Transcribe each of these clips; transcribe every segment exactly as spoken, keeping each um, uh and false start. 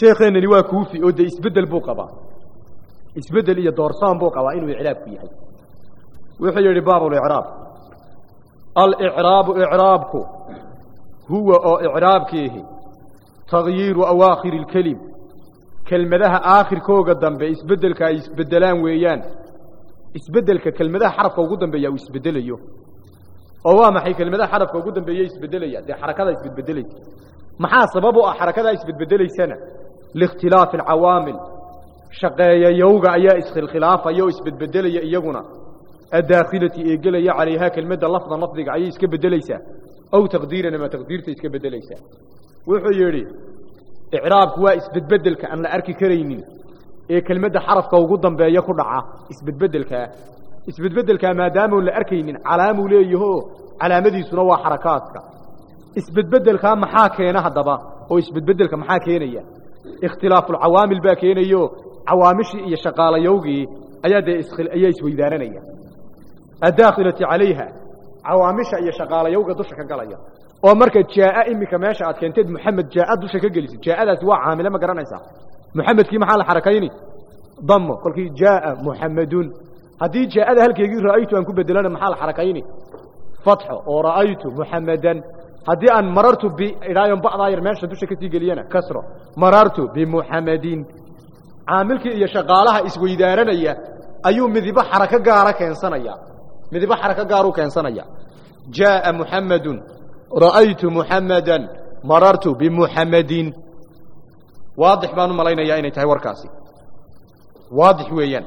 sheekheennani waa kuufi oo dee isbeddel buu qabaa isbeddel iyo doorsaan buu qabaa inuu icraabku yahay wuxuu yidhi baabulicraab alicraabu icraabku huwa oo icraabkiihi tagyiiru awaakhiri ilkelim kelmadaha aakhirkooga dambe isbeddelka ay isbeddelaan weeyaan isbeddelka kelmadaha xarafka ugu dambeeya uu isbeddelayo oo waa maxay kelmadaha xarafka ugu dambeeya isbeddelaya dee xarakada isbedbedelaysa maxaa sabab u ah xarakada isbedbedelaysana liikhtilaafi alcawaamil shaqeeyayowga ayaa iskhilkhilaafaya oo isbedbedelaya iyaguna addaakhilati ee gelaya calayhaa kelmadda lafdan lafdiga ayay iska beddelaysaa aw taqdiiran ama taqdiirta iska beddelaysaa wuxuu yidhi icraabku waa isbedbedelka aan la arki karaynin ee kelmadda xarafka ugu dambeeya ku dhaca isbedbedelkaa isbedbedelkaa maadaamoon la arkaynin calaamuu leeyaho calaamadiisuna waa xarakaadka isbedbedelkaa maxaa keena haddaba oo isbedbedelka maxaa keenaya ikhtilaafuulcawaamil baa keenayo cawaamishii iyo shaqaalayowgii ayaa dee ayaa isweydaaranaya addaakhilati calayha cawaamisha iyo shaqaalayowga dusha ka galaya oo marka jaa iminka meesha aad keenteed muxamed jaa dusha ka gelisid jaadaasi waa caamile ma garanaysaa muxamedkii maxaa la xarakayni damo kolkii jaa muxamedun haddii jaada halkeegii ra'aytu aan ku bedelana maxaa la xarakayni fatxo oo ra'aytu muxamedan haddii aan marartu bi idhaayon ba'daa yar meesha dusha kasii geliyana kasro marartu bimuxamedin caamilkii iyo shaqaalaha isweydaaranaya ayuu midibo xarako gaara keensanaya midibo xarako gaaruu keensanaya jaa muxamedun ra'aytu muxamedan marartu bimuxamedin waadix baan u malaynayaa inay tahay warkaasi waadix weeyaan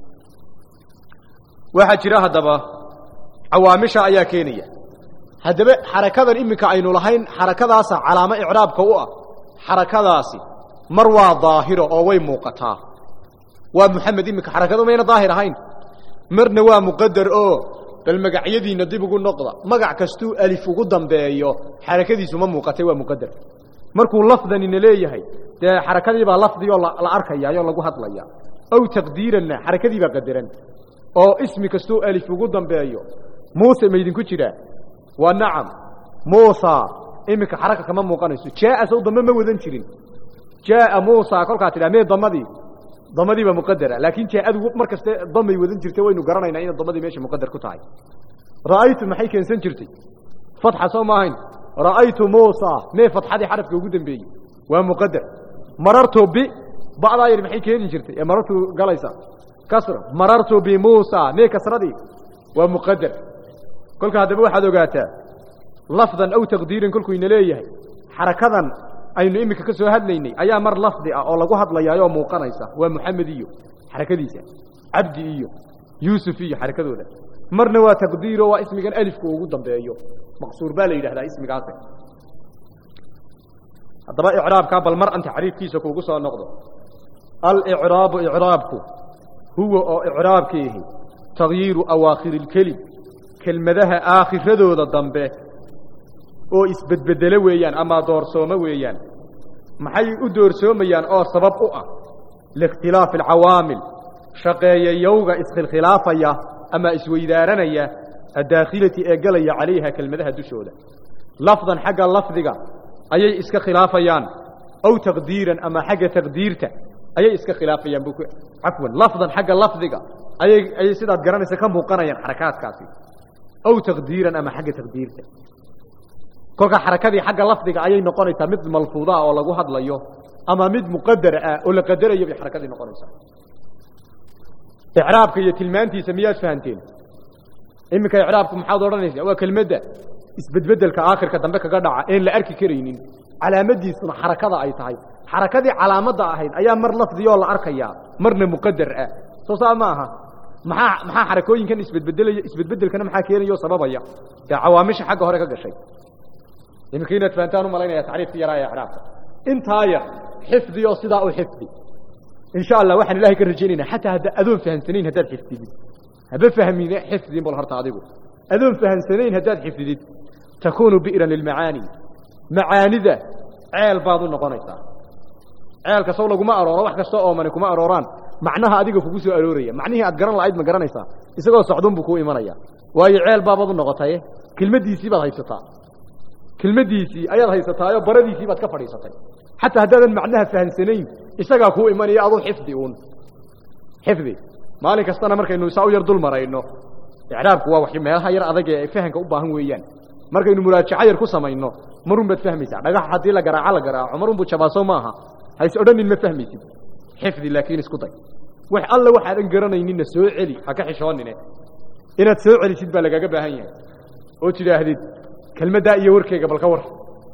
waxaa jira haddaba cawaamisha ayaa keenaya haddaba xarakadan iminka aynu lahayn xarakadaasa calaamo icraabka u ah xarakadaasi mar waa daahiro oo way muuqataa waa muxamed iminka xarakadu mayna daahir ahayn marna waa muqadar oo bal magacyadiina dib ugu noqda magac kastuu alif ugu dambeeyo xarakadiisu ma muuqatay waa muqadar markuu lafdanina leeyahay dee xarakadii baa lafdigoo la arkayaayo lagu hadlaya aw taqdiiranna xarakadii baa qadaran oo ismi kastuu alif ugu dambeeyo muuse ma idinku jiraa waa nacam muusa iminka xaraka kama muuqanayso jaa sow dambe ma wadan jirin jaa muusa kolkaa tidhaa mee damadii damadii baa muqadara laakiin jaa-adu mar kaste damay wadan jirtay waynu garanaynaa inay damadii meesha muqadar ku tahay ra'aytu maxay keensan jirtay fatxa soo ma ahayn ra'aytu muusa mee fatxadii xarafka ugu dambeeyey waa muqadar marartu bi ba'daa yar maxay keeni jirtay ee marartu galaysa kasra marartu bimuusa mee kasradii waa muqadar kolka haddaba waxaad ogaataa lafdan aw taqdiiran kolkuu ina leeyahay xarakadan aynu iminka ka soo hadlaynay ayaa mar lafdi ah oo lagu hadlayaayoo muuqanaysa waa muxamed iyo xarakadiisa cabdi iyo yuusuf iyo xarakadooda marna waa taqdiiro waa ismigan alifku ugu dambeeyo maqsuur baa la yidhahdaa ismigaasi haddaba icraabkaa bal mar an taxriifkiisa kuugu soo noqdo alicraabu icraabku huwa oo icraabkiihi tagyiiru awaakhiri ilkelim kelmadaha aakhiradooda dambe oo isbedbedelo weeyaan ama doorsoomo weeyaan maxay u doorsoomayaan oo sabab u ah liikhtilaafi alcawaamil shaqeeyayowga iskhilkhilaafaya ama isweydaaranaya addaakhilati ee galaya calayha kelmadaha dushooda lafdan xagga lafdiga ayay iska khilaafayaan aw taqdiiran ama xagga taqdiirta ayay iska khilaafayaan bu cafwan lafdan xagga lafdiga ayay ayay sidaad garanaysa ka muuqanayaan xarakaadkaasi aw taqdiiran ama xagga taqdiirta kolka xarakadii xagga lafdiga ayay noqonaysaa mid malfuuda oo lagu hadlayo ama mid muqadar ah oo la qadarayo bay xarakadii noqonaysaa icraabka iyo tilmaantiisa miyaad fahanteen iminka icraabku maxaad odhanaysaa waa kelmadda isbedbedelka aakhirka dambe kaga dhaca een la arki karaynin calaamadiisuna xarakada ay tahay xarakadii calaamadda ahayd ayaa mar lafdiyoo la arkayaa marna muqadar ah soo saa ma aha maxaa maxaa xarakooyinkan isbedbedelaya isbedbedelkana maxaa keenayo sababaya ee cawaamisha xagga hore ka gashay iminka inaad fahantaan u malaynaya tacriifka yaraa ee icraabka intaa yar xifdi oo sidaa u xifdi in sha allah waxaan ilaahay ka rajaynaynaa xataa hadda adoon fahansanayn haddaad xifdidid haba fahmine xifdin bal horta adigu adoon fahansanayn haddaad xifdidid takuunu bi'ran lilmacaani macaanida ceel baad u noqonaysaa ceelka sow laguma arooro wax kastoo oomani kuma arooraan macnaha adiga kugu soo arooraya macnihii aad garan lahayd ma garanaysaa isagoo socdun buu kuu imanaya waayo ceel baabaad u noqotaye kelmaddiisii baad haysataa kelmaddiisii ayaad haysataayoo baradiisii baad ka fadhiisatay حتى هذا معناها فهم سنين isagaa ku imanaya adoo xifdi uun xifdi maalin kastana markaynu saa u yar dul marayno i'raabku waa wax meelaha yar adag ee fahanka u baahan weeyaan markaynu muraajaca yar ku sameeyno marun baad fahmaysaa dhagax hadii la garaaco la garaaco marun buu jabaaso maaha hays odhanin ma fahmaysid xifdi laakiin isku day wax alla waxaad an garanaynin soo celi ha ka xishoonine inaad soo celisid baa lagaga baahan yahay oo tidaahdid kelmadda iyo warkayga balka war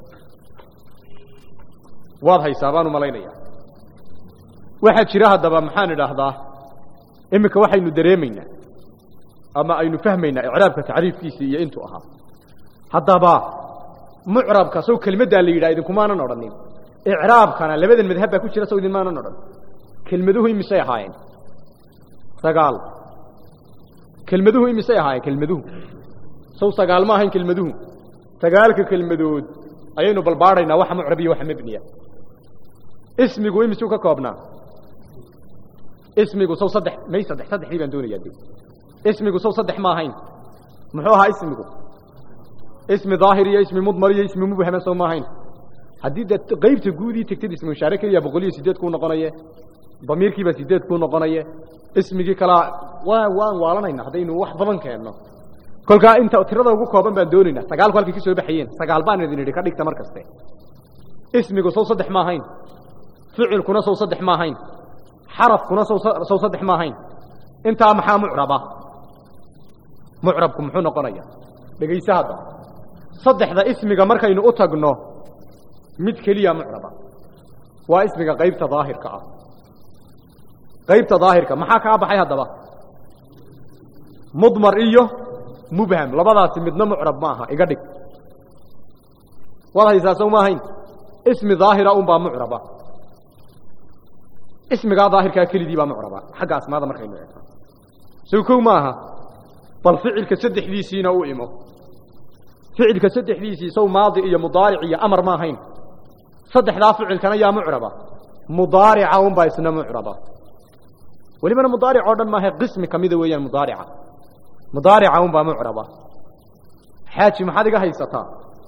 waad haysabaan u malaynaya waxa jira hadaba maxaan idhaahdaa imika waxaynu dareemaynaa ama aynu fahmaynaa i'raabka taariifkiisa iyo intuu ahaa hadaba mu'rabka soo kelmadda la yiraahdo idin kuma aanan odhanin i'raabkana labadan madhab ku jira soo idin ma aanan odhan kelmaduhu imisay ahaayeen sagaal kelmaduhu imisay ahaayeen kelmaduhu soo sagaal ma ahayn kelmaduhu sagaalka kelmadood ayaynu balbaaraynaa waxa mu'rab iyo waxa mabniya ismigu imisuu ka koobnaa ismigu soo saddex may saddex saddex baan doonayaa dib ismigu soo saddex ma ahayn muxuu ahaa ismigu ismi daahir iyo ismi mudmar iyo ismi mubham soo ma ahayn hadii qaybta guudii tagtid ismi musharaka iyo boqol iyo siddeed ku noqonaya damiirkii ba siddeed ku noqonaya ismigii kala waa waan waalanayna hadaynu wax badan keenno kolka inta tirada ugu kooban baan doonaynaa sagaal halkii ka soo baxayeen sagaal baan idin idhi ka dhigta markaste ismigu soo saddex ma ahayn ficilkuna soo saddex ma ahayn xarafkuna soo saddex ma ahayn inta maxaa mu'raba mu'rabku muxuu noqonayaa dhageysa hadda saddexda ismiga markaynu u tagno mid kaliya mu'raba waa ismiga qaybta daahirka ah qaybta daahirka maxaa ka baxay hadaba mudmar iyo mubham labadaas midna mu'rab ma aha iga dhig wada haysaa ma ahayn ismi daahira um baa mu'raba ismiga daahirka kaliya baa mu'raba xaga asmaada markaynu eegno soo koow maaha bal ficilka saddexdiisina uu imo ficilka saddexdiisii soo maadi iyo mudaaric iyo amar ma ahayn saddexda ficilkana yaa mu'raba mudaarica um baa isna mu'raba ولمن مضارع أردن ما هي قسم كمية ويا المضارعة مضارعة هم بمعربة حاجم حد جه يسطا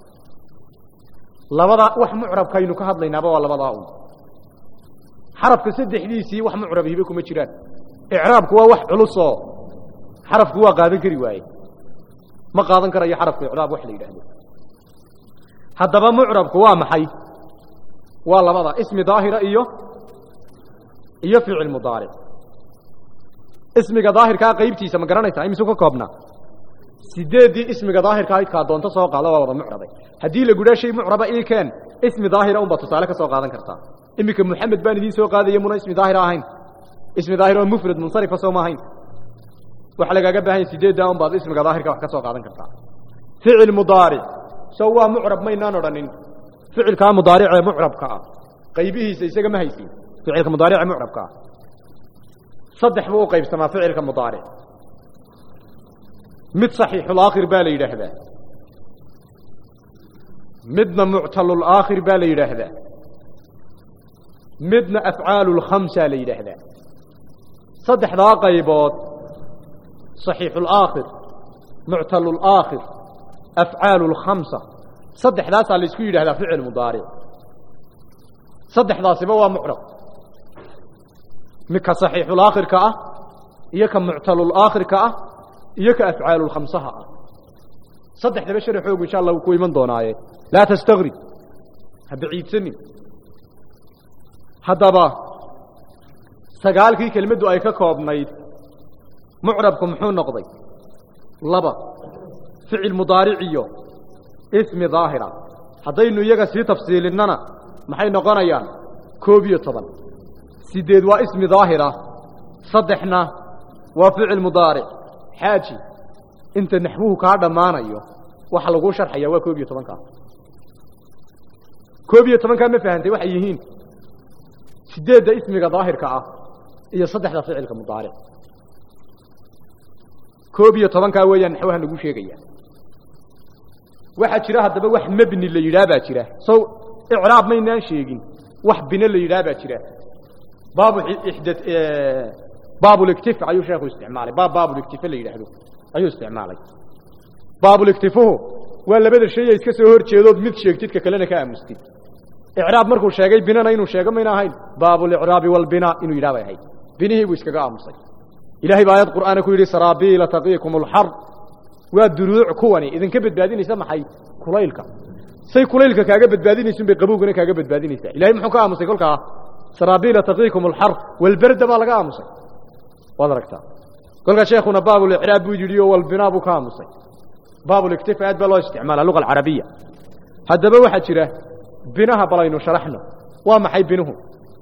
لبضع وح معرب كينو كهذا لينابا ولا بضاعون حرف كسد حديثي وح معرب يبيكم الشرات إعراب كوا وح علصا حرف كوا قاذن كريواي ما قاذن كري حرف إعراب وح لي يعني هذا بمعرب كوا محي ولا بضع اسم ظاهر إيوه يفعل المضارع اسمك ظاهر كا قيبتيسا ما garanaysaa imisa ka koobna sideedii ismiga daahirka ay ka doonto soo qaado waa wada mu'rabay hadii la gudashay mu'raba ee kan ismi daahir oo batusaale ka soo qaadan kartaa imika muhammad baan idin soo qaadaya muna ismi daahir ahayn ismi daahir oo mufrad munsarif soo ma ahayn waxa laga baahan sideedaa oo baad ismiga daahirka wax ka soo qaadan kartaa ficil mudaari soo waa mu'rab ma inaan odanin ficilka mudaaric ee mu'rabka ah qaybihiisa isaga ma haysin ficilka mudaaric ee mu'rabka ah صدح بو قيب سما فعلك مضارع مد صحيح الاخر بالي يرهدا مدنا معتل الاخر بالي يرهدا مدنا افعال الخمسه لي يرهدا صدح ذا قيبات صحيح الاخر معتل الاخر افعال الخمسه صدح ذا اللي اسكو يرهدا فعل مضارع صدح ذا سبوا معرب مك صحيح الآخر كأ يك معتل الآخر كأ يك أفعال الخمسة صدح تبشر حقوق إن شاء الله وكوي من دونايه لا تستغرب هبعيد سني هذا با سقال كي كلمة دو أيك كوب ميت معربكم حون نقضي لبا فعل مضارعيه اسم ظاهرة هذا إنه يجا سي تفصيل إننا محي نقنا يعني كوبية طبعا سيديد واسم ظاهرة صدحنا وفعل مضارع حاجي انت نحوه كهذا مانا ايوه وحلقوا شرح يا كوبية طبعا كا كوبية طبعا كا ما فهمتي وحي يهين سيديد اسمك ظاهر كا هي صدحنا فعلك مضارع كوبية طبعا كا ويا نحوها نقول شيء غير واحد شراها دبا واحد مبني اللي يلابا شراه سو اعراب ما ينان شيء واحد بني اللي يلابا شراه باب إحدث إيه باب الاكتفاء أيو شيخ استعماله باب باب الاكتفاء اللي يلحظه أيو استعماله باب الاكتفاء ولا بدل شيء يتكسر هرتشي ضد ميت شيء تتك كلنا كأمستي إعراب مركو شيغي بنانا إنو شيغا مين أهين باب الإعراب والبناء إنو يدابا هاي بنيه ويسكا آمسي إلهي بآيات قرآن كل سرابيل تقيكم الحر والدروع كواني إذن كبت بادين يسمى حي كليلك سي كليلك كاقبت بادين يسمى بقبوقنا كاقبت بادين يسمى إلهي محكا آمسي كلك سرابيل تقيكم الحر والبرد ما لقى آمسي وذركتا كلك شيخنا باب الإعراب ويجريو والبناء بكامسي باب الاكتفاءات بلا استعمال اللغة العربية هذا بواحد شره بناها بلاينو شرحنا وما حي بنوه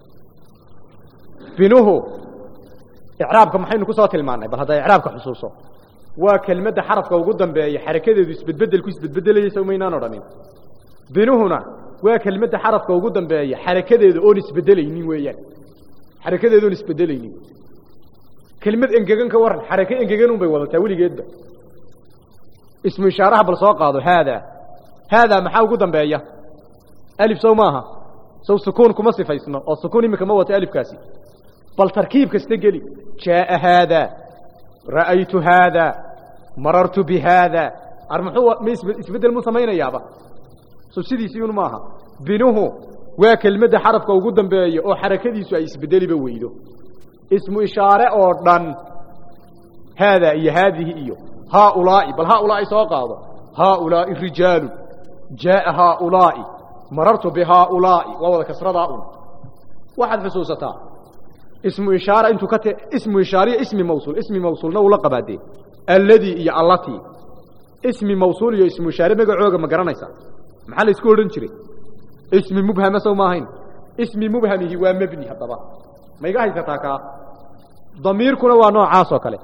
بنوه إعرابك محي نكسات المعنى بل هذا إعرابك حصوصه وكلمة حرفك وقدم بأي حركة بتبدل كويس بتبدل يسومينا نرمين بنوهنا وكلمة حرفك وقدم بأي حركة أونس بدليني وياه حركة أونس بدليني كلمة إنجاجن كورن حركة إنجاجن بيوضع تقولي جدا اسم إشارة بالسواق هذا هذا هذا محاو قدم بأيه ألف سو ماها سو سكون كمصي فيسنا أو سكوني مكموة ألف كاسي بل تركيب كستقلي جاء هذا رأيت هذا مررت بهذا أرمحوا يسبدل المصمين يابا سو سيدي سيون ماها بينه وكلمة حرف قدم بأيه أو حركة دي سو يسبدل بويده اسم إشارة أردن هذا إيه هذه إيه هؤلاء بل هؤلاء سواق هذا هؤلاء الرجال جاء هؤلاء مررت بهؤلاء وهو كسر ضاء واحد حسوستا اسم إشارة انتو كت اسم إشارة اسم موصول اسم موصول نو لقب هذه الذي يا التي اسم موصول يا اسم إشارة ما قعوجة ما قرنيسا محل يسكول رنشري اسم مبهم سو ماهين اسم مبهم هو مبني هذا ما يجاه يتاكا ضمير كنا ونوع عاصو كله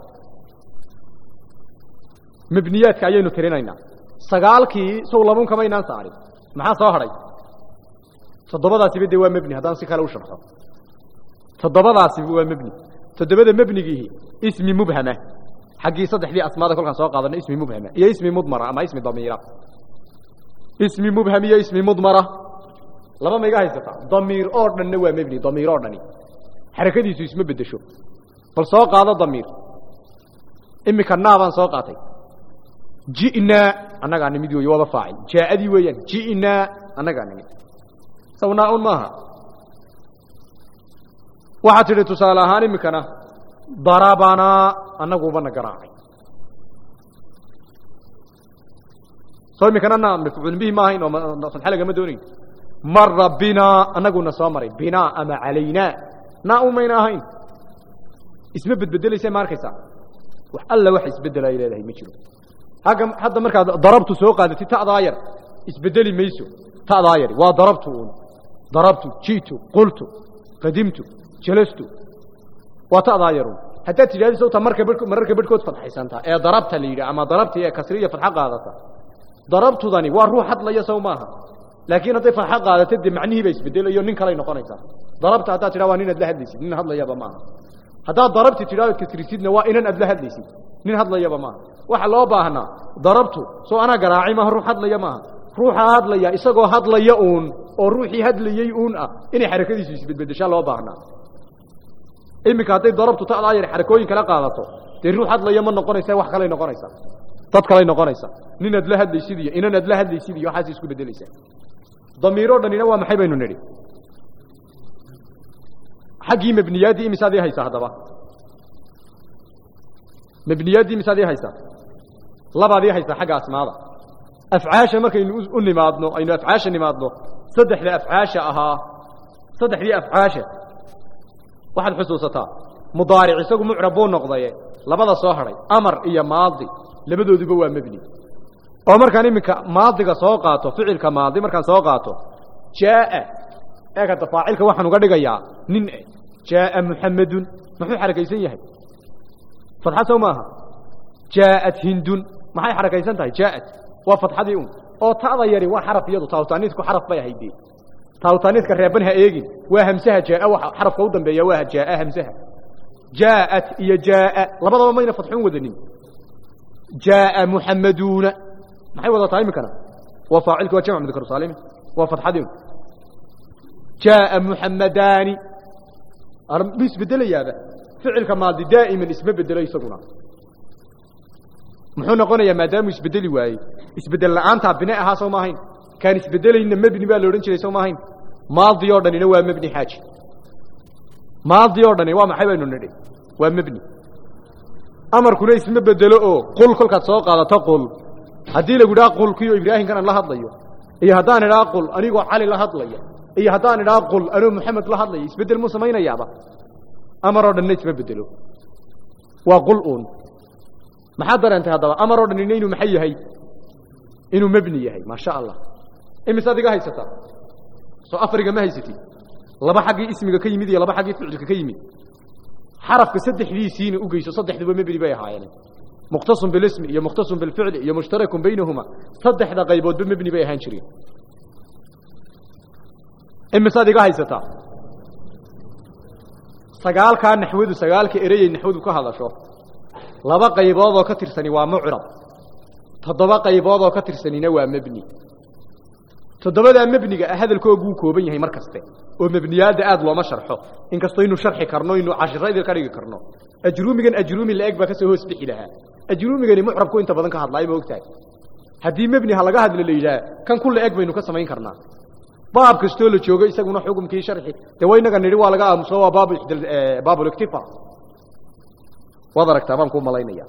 مبنيات كأينو ترينينا سقالكي سولمون كما ينان صاري maxaa soo haray todobadaasi bidii waa mabni hadaan si kale u sharxo todobadaasi waa mabni todobada mabnigihi ismi mubhama xaqi saddexdii asmaada kulkan soo qaadana ismi mubhama iyo ismi mudmara ama ismi damiira ismi mubham iyo ismi mudmara laba ma iga haysata damiir oo dhanna waa mabni damiir oo dhani xarakadiisu isma bedesho bal soo qaado damiir imika naaban soo qaatay جئنا أنا قاعد نمد ويوضع فاعل جاء ذي ويان جئنا أنا قاعد نمد سونا أمها واحد اللي تسألهاني مكنا ضربنا أنا قوبنا قراعي صار مكنا نعم مفعول به ما هين وصل حلقة مدونين مر بنا أنا قلنا صامري بنا أما علينا ناؤمينا هين اسمه بتبدل اسم ماركسا وحلا واحد يبدل إلى هذه مشلو هذا مركز ضربت سوق هذا تتغير اسبدلي ميسو تغير وضربته ضربته جيت قلت قدمت جلست وتغيروا حتى تجالي صوت مركب مركب بالكود فتح سنتها اي ضربت لي اما ضربت هي كسريه في الحق هذا ضربت ذني وروح حد لي سوماها لكن اضيف الحق هذا تدي معنيه بيسبدل iyo nin kale noqonaysa ضربت hada tira waa nin ad la hadlaysid nin hadlayaba ma hada ضربت tira kasrisidna waa inan ad la hadlaysid nin hadlayaba ma waxa loo baahnaa darabtu soo ana garaaci ma ruux hadlaya ma ruuxa hadlaya isagoo hadlaya uun oo ruuxii hadlayay uun ah inay xarakadiisu isbedbedesha loo baahnaa imika haday darabtu taadaayir xarakooyin kala qaadato tii ruux hadlaya ma noqonaysa wax kale noqonaysa dad kale noqonaysa nin ad la hadlaysid iyo inan ad la hadlaysid iyo waxa isku bedelaysa damiiro dhanina waa maxay baynu niri xaqi mabniyaadi imisaadii haysa hadaba mabniyaadi imisaadii haysa labadii haysta xagga asmaada afcaasha markaynu u nimaadno aynu afcaasha nimaadno saddexda afcaasha ahaa saddexdii afcaasha waxaad xusuusataa mudaaric isagu mucrab buu noqday labada soo haray amar iyo maadi labadooduba waa mabni oo markaan iminka maadiga soo qaato ficilka maadi markaan soo qaato jaa eega faacilka waxaan uga dhigayaa nin jaa muhammadun muxuu xarakaysan yahay fatxa soo maaha jaa'at hindun maxay xarakaysan tahay jaa'at waa fatxadii un oo taada yari waa xaraf iyadu taawtaaniidku xaraf bay ahaydee taawtaaniidka reeban ha eegin waa hamsaha jaa waxa xarafka u dambeeya waa jaa hamsaha jaa'at iyo jaa labadaba mayna fatxun wadanin jaa muhammaduna maxay wada tahay imikana waa faacilku waa jamc mudakar saalim waa fatxadii un jaa muhammadani arbis bedelayaaba ficilka maadi daa'iman isma bedelo isaguna muxuu noqonayaa maadaama isbedeli waayey isbedel la'aanta binaa ahaa soo maahayn kaan isbedelayna mabni baa la oran jiray soo maahayn maadi oo dhanina waa mabni xaaji maadi oo dhani waa maxay baynu nidhi waa mabni amarkuna isma bedelo oo qul kolkaad soo qaadato qul haddii lagu idhaa qul kiyo ibraahim kana la hadlayo iyo haddaan idhaa qul anigoo cali la hadlaya iyo haddaan idhaa qul anoo maxamed la hadlaya isbedel muu samaynayaaba amar oo dhanna isma bedelo waa qul uun maxaad dareentay haddaba amar oo dhanina inuu maxay yahay inuu mabni yahay maasha allah imise adiga haysata soo afriga ma haysatid laba xaggii ismiga ka yimid iyo laba xaggii ficilka ka yimid xarafka saddexdiisiina u geyso saddexduba mabni bay ahaayeen mukhtasun bilismi iyo mukhtasun bilficli iyo mushtarakun baynahuma saddexda qayboodba mabni bay ahaan jireen imise adiga haysata sagaalkaa naxwadu sagaalka ereyay naxwadu ka hadasho laba qaybood oo ka tirsani waa mucrab toddoba qaybood oo ka tirsanina waa mabni toddobadaa mabniga ah hadalkooguu kooban yahay mar kaste oo mabniyaadda aad looma sharxo inkastoo inu sharxi karno inu cashirada ka dhigi karno ajruumigan ajruumi la-eg baa kasoo hoos bixi lahaa ajruumigani mucrabku inta badan ka hadlaayo ma ogtahay haddii mabni ha laga hadlo la yidhaha kan ku la-eg baynu ka samayn karnaa baab kastoo la joogo isaguna xukumkii sharxi dee waa inaga nidhi waa laga aamuso waa baab baabuliktifa waad aragtaa baan kuu malaynaya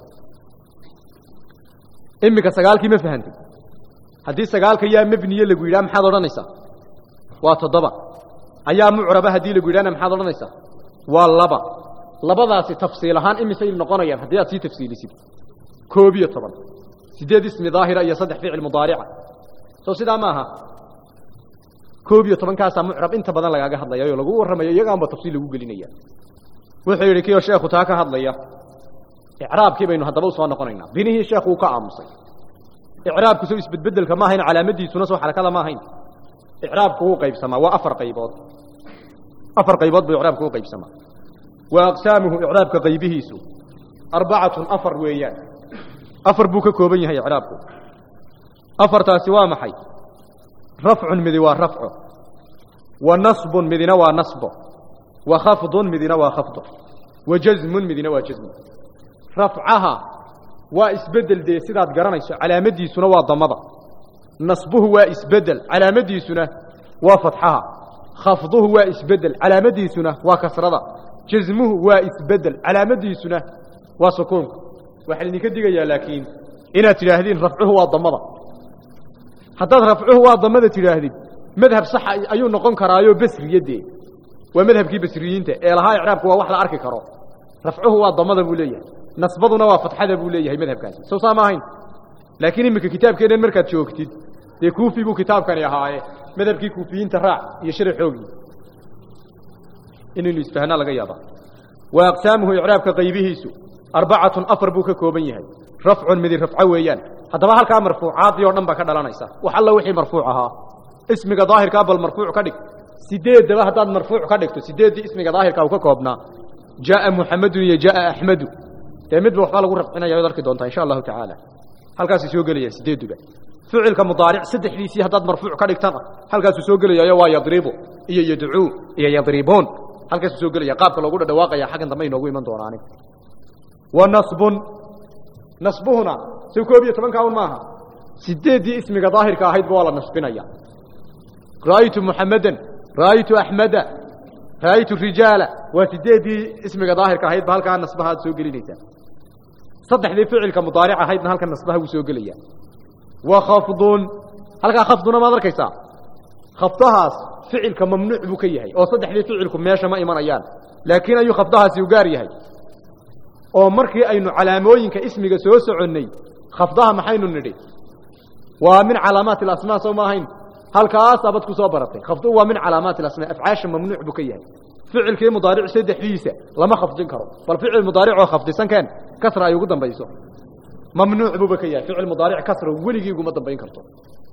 iminka sagaalkii ma fahantay haddii sagaalka yaa mabniye lagu yidhaha maxaad odhanaysaa waa toddoba ayaa mucraba haddii lagu yidhahna maxaad odhanaysaa waa laba labadaasi tafsiil ahaan imisay noqonayaan haddii aad sii tafsiilisid koob iyo toban sideed ismi daahira iyo saddex ficil mudaarica soo sidaa ma aha koob iyo tobankaasaa mucrab inta badan lagaaga hadlayayo lagu warramayo iyagaanba tafsiil lagu gelinaya wuxuu yidhi kiyo sheekhu taa ka hadlaya icraabkii baynu haddaba usoo noqonaynaa binihii sheekhu uu ka aamusay icraabku soo isbedbedelka ma ahayn calaamadiisuna soo xarakada ma ahayn icraabku wuu qaybsamaa waa afar qaybood afar qaybood buu icraabku u qaybsamaa wa aqsaamuhu icraabka qaybihiisu arbacatun afar weeyaan afar buu ka kooban yahay icraabku afartaasi waa maxay rafcun midi waa rafco wa nasbun midina waa nasbo wa khafdun midina waa khafdo wa jazmun midina waa jazmo rafcaha waa isbedel dee sidaad garanayso calaamadiisuna waa damada nasbuhu waa isbedel calaamadiisuna waa fatxaha khafduhu waa isbedel calaamadiisuna waa kasrada jazmuhu waa isbedel calaamadiisuna waa sukuunka waxaa idinka digayaa laakiin inaad tidhaahdeen rafcuhu waa damada haddaad rafcuhu waa damada tidhaahdid madhab sax ayuu noqon karaayo basriyadee waa madhabkii basriyiinta ee lahaa icraabku waa wax la arki karo rafcuhu waa damada buu leeyahay nasbaduna waa fatxada buu leeyahay madhabkaasi soo saa ma ahayn laakiin iminka kitaabkeenan markaad joogtid dee kuufi buu kitaabkani ahaaye madhabkii kuufiyiinta raac iyo sharaxoogii inaynu isfahnaa laga yaaba wa aqsaamuhu icraabka qaybihiisu arbacatun afar buu ka kooban yahay rafcun midi rafco weeyaan haddaba halkaa marfuucaadii oo dhan baa ka dhalanaysa wax alla wixii marfuuc ahaa ismiga daahirkaa bal marfuuc ka dhig sideeddaba haddaad marfuuc ka dhigto sideeddii ismiga daahirkaa uu ka koobnaa jaaa muxamedun iyo jaaa axmedu dee midba waxbaa lagu rafcinaya waad arki doontaa insha allahu tacaala halkaasuu soo gelayaan sideedduba ficilka mudaaric saddexdiisii haddaad marfuuc ka dhigtana halkaasuu soo gelayayo waa yadribu iyo yadcuu iyo yadribuun halkaasuu soo gelaya qaabka loogu dhadhawaaqaya xaggan dambe inoogu iman doonaani wa nasbun nasbuhuna soo koob iyo tobankaa un maaha sideeddii ismiga daahirka ahaydba waa la nasbinaya ra'aytu muxamedan ra'aytu axmeda ra'aytu rijaala waa sideeddii ismiga daahirka ahaydba halkaa nasbaha aad soo gelinaysaa saddexdii ficilka mudaaric ahaydna halka nasbaha wuu soo gelaya wa khafdun halkaa khafduna maad arkaysaa khafdahaas ficilka mamnuuc buu ka yahay oo saddexdii ficilku meesha ma imanayaan laakiin ayuu khafdahaasi u gaar yahay oo markii aynu calaamooyinka ismiga soo soconnay khafdaha maxaynu nidhi waa min calaamaati alasmaa soo ma ahayn halkaas abad ku soo baratay khafduhu waa min calaamaati alasmaa afcaasha mamnuuc buu ka yahay ficilkii mudaaric saddexdiisa lama khafdin karo bal ficil mudaaric oo khafdisan keen kasra ay ugu dambayso mamnuuc buuba ka yahay ficil mudaaric kasra weligii uguma dambayn karto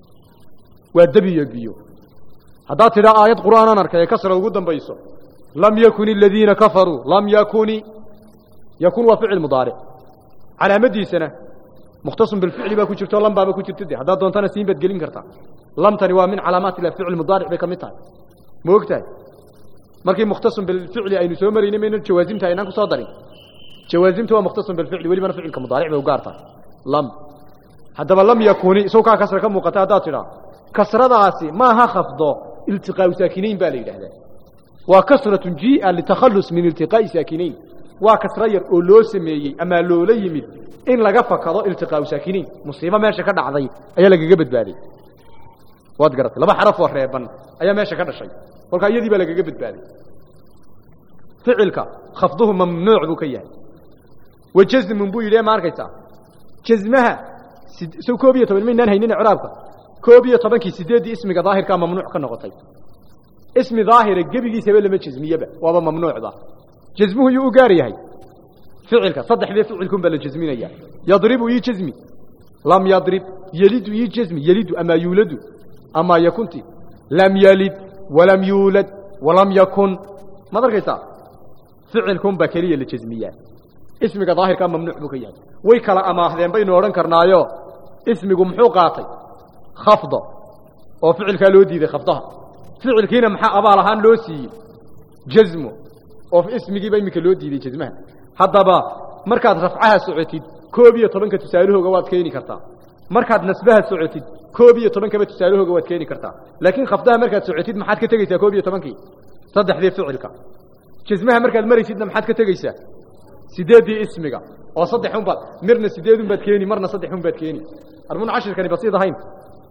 waa debiyo biyo haddaad tidhaa aayad qur'aanaan arkay ee kasra ugu dambayso lam yakun aladiina kafaruu lam yakuni yakun waa ficil mudaaric calaamadiisana mukhtasun bilficli baa ku jirto lam baaba ku jirta de haddaad doontana siin baad gelin kartaa lamtani waa min calaamaati la ficil mudaaric bay ka mid tahay ma ogtahay markii mukhtasun bilficli aynu soo maraynay mayna jawaasimta aynaan ku soo darin jawaasimta waa mukhtasun bilficli welibana ficilka mudaaric bay u gaar tahay lam haddaba lam yakuni isaw kaa kasra ka muuqata haddaad tidhaa kasradaasi maaha khafdo التقاء ساكنين بالي هذا وكسرة جيء للتخلص من التقاء ساكنين وكسرير أولو سميي أما لو ليمد إن لقى فكذا التقاء ساكنين مصيبة ماشي كذا عضي أيا لقى جبت بالي وادقرت لما حرف وحريبا أيا ماشي كذا شيء والك يدي بلقى جبت بالي فعلك خفضه ممنوع بكيه وجزم من بوي ليه ما أركيتها جزمها سو كوبية طبعا من نان هينين عرابك كوبية طبعا كي سديد اسمك ظاهر كان ممنوع كنغطي اسم ظاهر الجبي سبيل لما جزمية بقى وهذا ممنوع ذا جزمه يؤجاري هاي فعلك صدح ذي فعلكم بلا جزمين اياه يضرب يجزمي لم يضرب يلد يجزمي يلد أما يولد أما يكنت لم يلد ولم يولد ولم يكن ما درجتها فعلكم بكرية لجزمية اسمك ظاهر كان ممنوع بكيان ويكلا أما أحذين بين ورن كرنايو اسمك محوقاتي خفضة وفعلك لودي ذي خفضها فعلك هنا محا أبالهان لوسي جزمه وفي اسمك بينك لودي ذي جزمها حتى با مركز رفعها سعوتي كوبية طبنك تسألوه قوات كيني كرتا مركز نسبها سعوتي كوبية طبنك بتسألوه قوات كيني كرتا لكن خفضها مركز سعوتي محاد كتغيسا كوبية طبنكي صدح ذي فعلك جزمها مركز مري سيدنا محاد كتغيسا سيدادي اسمك وصدحهم بعد مرنا سيدادهم بعد كيني مرنا صدحهم بعد كيني أربعون عشر كان بسيطة هين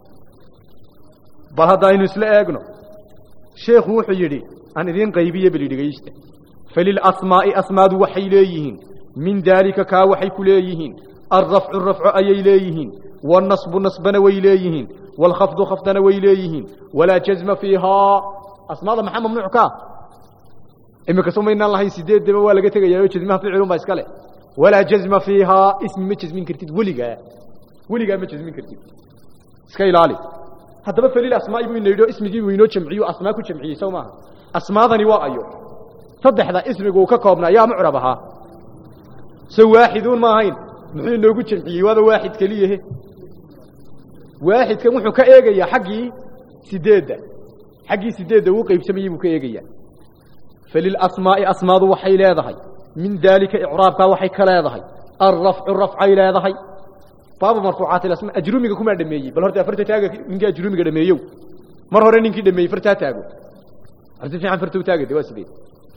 بهذا ينسلا أجنو شيخ وحيدي أنا ذين غيبية بالدقيشته فللأسماء أسماء وحي ليهن من ذلك كا وحي كليهن الرفع الرفع أي ليهن والنصب نصبنا ويليهن والخفض خفضنا ويليهن ولا جزم فيها أسماء محمد ممنوع كا إما كسوم إن الله يسدد دم ولا جت جاي جزمها في علوم بسكله ولا جزم فيها اسم متجز من كرتيد ولجا ولجا متجز من كرتيد سكيل علي هذا بفعل الأسماء يبين يدو اسم جي وينو جمعيو أسماء كل جمعية سوما أسماء ذني وايو صدق هذا اسمك وكقابنا يا معربها سو واحدون ما هين نحن نقول جمعية وهذا واحد كليه واحد كم حكا إيجيا حقي سدادة حقي سدادة وقيب سميه بكيجيا فللأسماء أسماء وحي لا ذهي من ذلك إعرابك وحي كلا ذهي الرفع الرفع لا ذهي باب مرفوعات الأسماء أجرمي كم دميي بل هرت فرت تاجك إنك أجرمي دمييو مرة هرين إنك دميي فرت تاجو عرفت في عن فرت تاجك دواس دي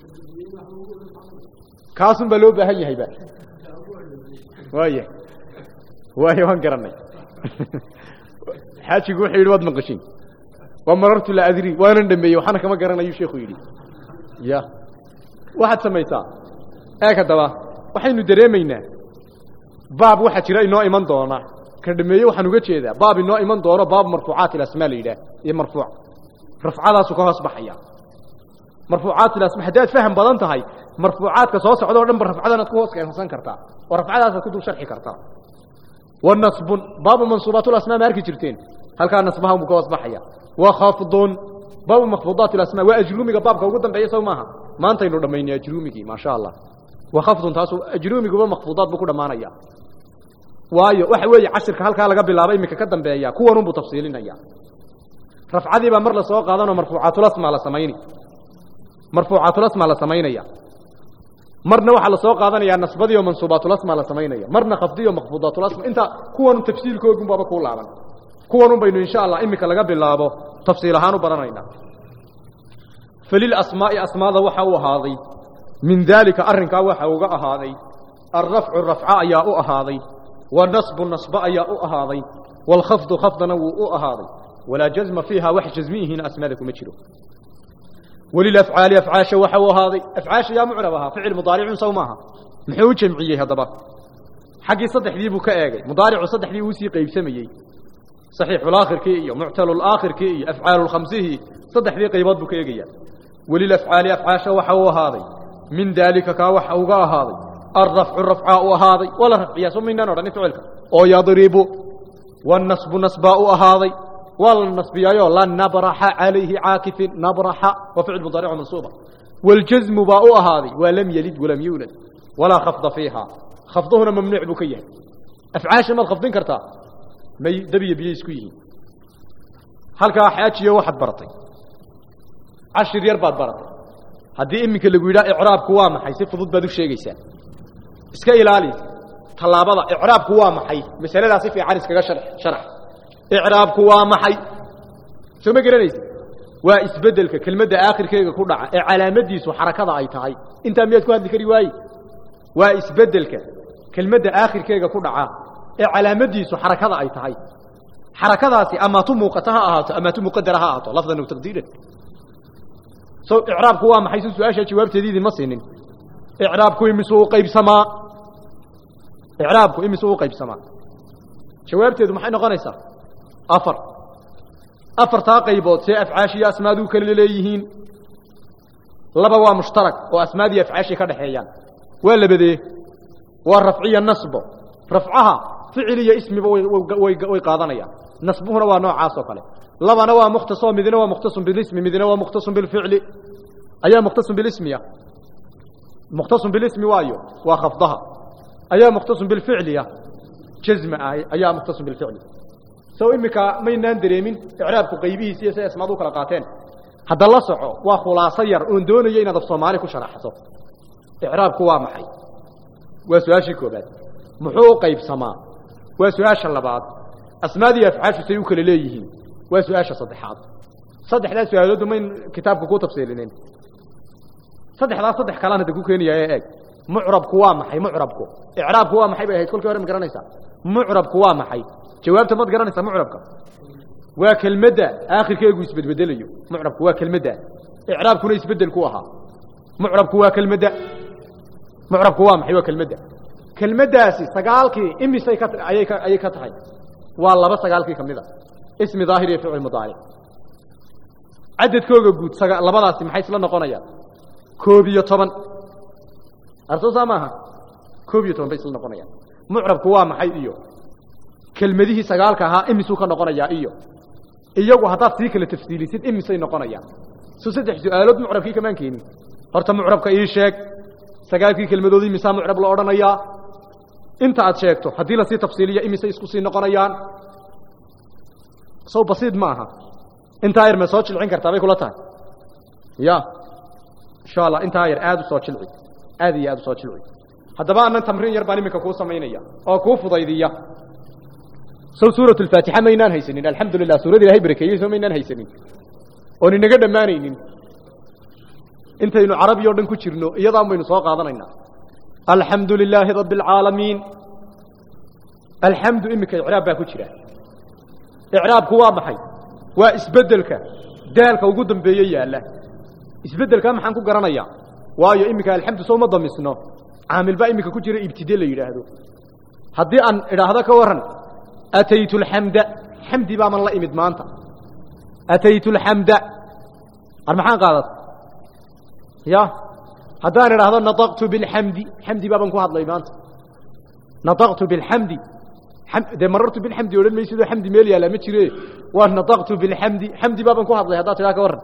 كاسم بلوب بهاي هيبة وايه وايه وان قرني حاجة يقول حيل واد نقشين ومررت لا أدري وانا دميي وحنا كما قرنا يشيخ ويلي يا واحد سميتها هكذا وحين دريمينا باب واحد جرى إنه إيمان دونا كدمية وحنوجة كذا باب إنه إيمان دونا باب مرفوعات الأسماء ليله هي مرفوع رفع على سكوها صباحية مرفوعات الأسماء حداد فهم بدنت هاي مرفوعات كصوص عدو نمبر رفع على نتكوس كأنه سان كرتا ورفع على كتب شرح كرتا والنصب باب منصوبات الأسماء مارك جرتين هل كان نصبها مكوس صباحية وخافض باب مخفوضات الأسماء وأجرومي باب كوجدا بيسوا معها ما أنت ينور دميني أجرومي ما شاء الله وخفض تاسو أجرومي جوا مخفوضات بكرة ما نيا وايو وحوي عشر كهالك على قبل العربي مكقدم بيا كوا نبو تفصيلين يا رفع ذي بمر لسواق هذا مرفوعات الأسماء على سمايني مرفوعات الأسماء على سمايني يا مرنا وح على سواق هذا يا نصبدي ومنصوبات الأسماء على سمايني يا مرنا خفضي ومخفوضات الأسماء أنت كوا نب تفصيل كوجم بابا كل عمل كوا نبو إنه إن شاء الله إمك على قبل العربي تفصيلها نبرنا فللأسماء أسماء ذو حو هذه من ذلك أرنك وحوق هذه الرفع الرفع يا هذه والنصب النصب يا هذه والخفض خفض نو هذه ولا جزم فيها وح جزميه هنا أسماءكم مشلو وللأفعال أفعاش وحو هذه أفعاش يا معربها فعل مضارع صومها محو جمعيه هذا حقي صدح ذي بكاء مضارع صدح ذي وثيقي بسميه صحيح الآخر كي معتل الآخر كي أفعال الخمسه صدح ذي قيبات بكاء وللأفعال أفعاش وحو هذه من ذلك كاوح أوغا هذه الرفع الرفعاء هذه ولا رفع يسمينا نورا نفعلك أو يضرب والنصب نصباء هذه والنصب يا لا نبرح عليه عاكف نبرح وفعل مضارع منصوبة والجزم باء هذه ولم يلد ولم يولد ولا خفض فيها خفضهنا ممنوع بكيه أفعاش ما الخفضين كرتا ما دبي بيسكويه هل كاحياتي واحد برطي عشر يربط برطي هدي إمك اللي يقول إعراب كوام حي سيف ضد بدو شيء جيسان إسكاي لالي طلابة إعراب كوام حي مثلا لا سيف عارس كذا شرح شرح إعراب كوام حي شو ما قرنيس وإسبدل كلمة آخر كي كل علامة ديس وحركة أي تاي أنت ميت كهذا كريواي وإسبدل كلمة آخر كي كل علامة ديس وحركة أي تاي حركة ذاتي أما تم وقتها أهات أما تم قدرها أهات لفظا وتقديرا سو so, إعراب كوا ما حيث سؤال جواب تديد المصين إعراب كوا يمسوا قيب سماء إعراب كوا يمسوا قيب سماء جواب تديد محينا غنيسة أفر أفر تاقيبوت سي أفعاشي أسمادو كالليهين لبوا مشترك وأسمادي أفعاشي كالحيان ولا بدي والرفعية النصب رفعها فعلية اسمي ويقاضنيا نصبه نوع نوع عاصو كله لما نوع مختص مذ نوع مختص بالاسم مذ نوع مختص بالفعل أيام مختص بالاسم يا مختص بالاسم وايو وخفضها أيام مختص بالفعل يا جزم أيام مختص بالفعل سو إمك ما يندري من إعرابك قيبيه سياسة اسمه كلقاتين هذا الله صعو وخلاصير أندون يين ضف صومالك وشرحته إعرابك وامحي وسؤاشك وبعد محو قيب سماء وسؤاش الله بعض أسماء دي أفعاش سيوك لليه وسؤاش صدحات صدح لا سؤالات من كتابك كو تفصيلين صدح لا صدح كلام دكوك هنا يا ايه معرب كوامحي معربك إعراب كوامحي بهي كل كلام قرانيسا معرب كوامحي جوابته ما تقرانيسا معربك واكل مدى آخر كي يقول يسبد بدليه معربك واكل مدى إعراب كنا يسبدل كوها معربك واكل مدى معرب كوامحي واكل مدى كلمداسي سقالكي إمي سيكت أيك أيك تحي والله بس سقالكي كمذا اسم ظاهري فعل مضارع عدد كوجا جود سقال لبضاسي محيس لنا قنايا كوبية طبعا أرتو سامها كوبية طبعا بيس لنا قنايا معرب كوام محي إيو كلمة ذي سقالك ها إمي سوكا نقنايا إيو إيو وهتاف ذيك التفصيلي سيد إمي سي نقنايا سوسد سؤالات معرب كي كمان كيني هرت معرب كإيشك سقالكي كلمة ذي مسام معرب لأورنايا انت عاد شيكتو هدي لا سي تفصيليه امي سي اسكو سي نقونيان سو بسيط معها انت اير ما سو جلعين كرتا باي كلتا يا ان شاء الله انت اير aad soo jilci aad iyo aad soo jilci hadaba aan tamriin yar baan imika ku sameeynaya oo ku fudaydiya soo suuratul faatiha maynaan haysanin alxamdulillah suurada ilaahay barakeeyay soo maynaan haysanin oo inaga dhamaanaynin intaynu carabi oo dhan ku jirno iyadaan baynu soo qaadanaynaa الحمد لله رب العالمين الحمد إمك إعراب باكو جرا إعراب كوا محي وإسبدلك دالك وجودن بيا الله إسبدلك ما حنكو قرنايا وايو إمك الحمد سو ما ضمسنا عامل بقى إمك كجرا ابتداء ليرهدو هدي أن إلى هذا كورن أتيت الحمد حمدي بقى من الله إمد ما أنت أتيت الحمد المحان قالت يا هدان هذا نطقت بالحمد حمدي بابا نكو هاد ليبانت نطقت بالحمد حمد ده مررت بالحمد ولا ما يسوي حمد ميليا لا متري وان نطقت بالحمد حمدي بابا نكو هاد لي هدا تلاك ورن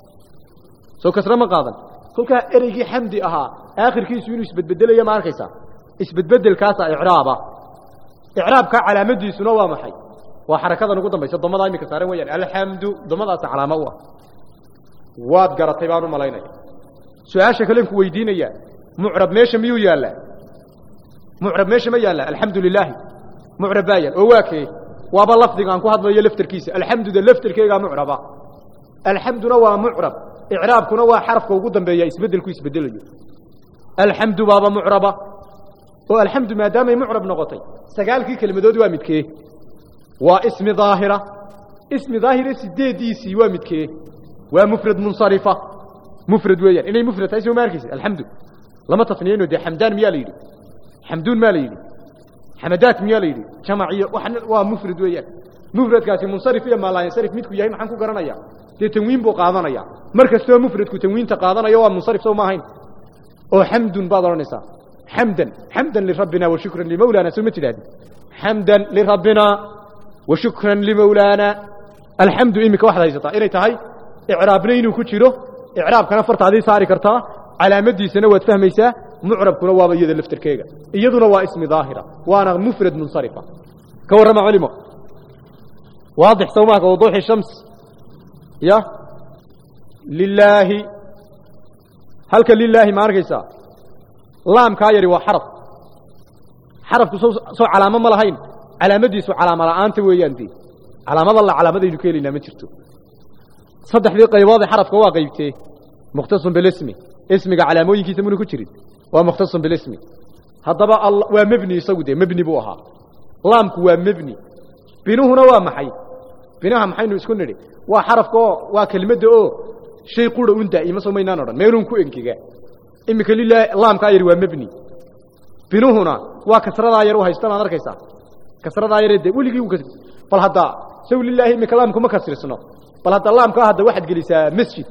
سو كسر ما قادن كل كا اريجي حمدي اها اخر كيس يونس بدبدليه ما اركيسا اس بدبدل كاسا اعرابا اعراب كا علامتي سنه وا maxay waa xarakada ugu dambaysa domada imika saaran weeyaan alhamdu domadaas calaamad waa waad garatay baan u malaynay سؤال كلام كويدين يا معرب ماشي ميو يالا معرب ماشي ما يالا الحمد لله معرب باين أواكي وابا لفظي عن كو هذا يلفتر كيس الحمد لله لفتر كيغا معربا الحمد نوا معرب إعراب كنوا حرف وجودا بيا يسبدل كو يسبدل الحمد بابا معربا والحمد ما دام معرب نغطي سقال كي كلمة دود وامدكي واسم ظاهرة اسم ظاهرة سديدي سي وامدكي ومفرد منصرفة مفرد ويان إنه مفرد هاي سوى ماركز الحمد لما تصنينه دي حمدان مياليلي حمدون ماليلي حمدات مياليلي جماعية وحنا ومفرد ويان مفرد كاسي منصرف إيا ما لا ينصرف ميتكو يهي محنكو قرانيا دي تنوين بو قاضانيا مركز سوى مفرد كو تنوين تقاضانيا ومنصرف سوى ماهين وحمد بعض النساء حمدا حمدا لربنا وشكرا لمولانا سمت الهدي حمدا لربنا وشكرا لمولانا الحمد إمك واحدة يزطا إلي تهي إعرابنين وكتشيرو إعراب كان فرط هذه صاري كرتا على مدي سنوات فهميسا معرب كنا وابا يد اللفتر كيغا يدنا وا اسم ظاهرة وانا مفرد منصرفة كورما علمه واضح سوماك وضوح الشمس يا لله هل كان لله ما أرجيسا لام كايري وحرف حرف سو سو علامة ما لهين علامة دي سو علامة لا أنت ويا أنتي علامة الله علامة دي نكيل إنها متشرتو صدح ذي قيباض حرف كوا قيبته مختص بالاسم اسمك على موين كي تمونه كجري ومختص بالاسم هذا بقى الله ومبني سودة مبني بوها لامك ومبني بينه هنا ومحي بينها محي نسكن لي وحرف كوا وكلمة أو شيء قول أنت إيه مثلا ما ينانورا ما يرون كو إنك جا إمك لله لام كاير ومبني بينه هنا وكسر داير وهيستنا نركيسا كسر داير ده ولي يوم كسر فالهذا سوي لله إمك لامك ما كسر السنة فالهذا لامك هذا واحد جلس مسجد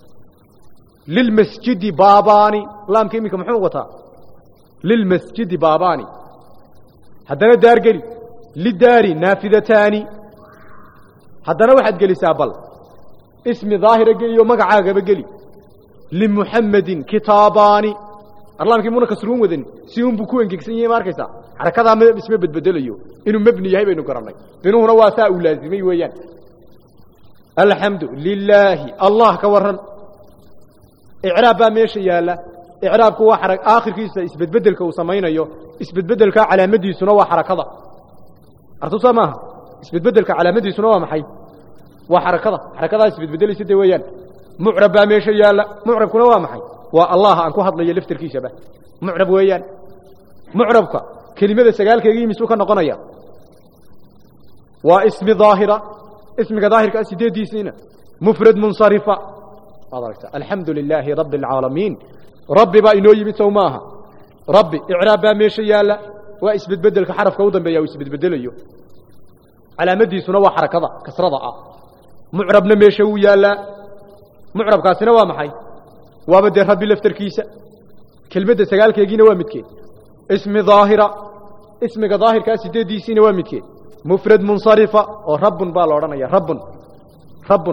للمسجد باباني لام كيمك محوقتها للمسجد باباني هذا دار قلي للدار نافذتان هذا واحد قلي سابل اسم ظاهر قلي ومقع عاقب قلي لمحمد كتاباني الله كيمونا كسرون وذن سيون بكوين كيكسيني ماركيسا حركة هذا اسمه بدبدليو إنه مبني يهي بينو كرمي بينو هنا واساء ولازمي ويان الحمد لله الله كورن إعراب ماشي يالا إعراب كوا حرك آخر كيس إثبت بدلك وسمينا يو إثبت بدلك على مدي سنوى حركة أرتو سماها إثبت بدلك على مدي سنوى محي وحركة حركة إثبت بدل يسد ويان معرب ماشي يالا معرب كنوى محي والله أنكو هضلي يلفتر كيس به معرب ويان معربك كلمة سجال كيجي مسلوك النقنية واسم ظاهرة اسمك ظاهر كأسيدي دي سنة مفرد منصرفة الحمد لله رب العالمين ربي با إنو يمي سوماها ربي إعرابا ميشي يالا وإثبت بدل كحرف كوضا بيا وإثبت بدل يو على مدي سنوى حركة كسرة معربنا ميشي يالا معرب كاسنوى محي وابد ربي لفتر كيسة كلمة سقال كيجينا ومتكي اسم ظاهرة اسمك ظاهر كاسي دي دي سينا ومتكي مفرد منصرفة ورب بالورنا يا رب رب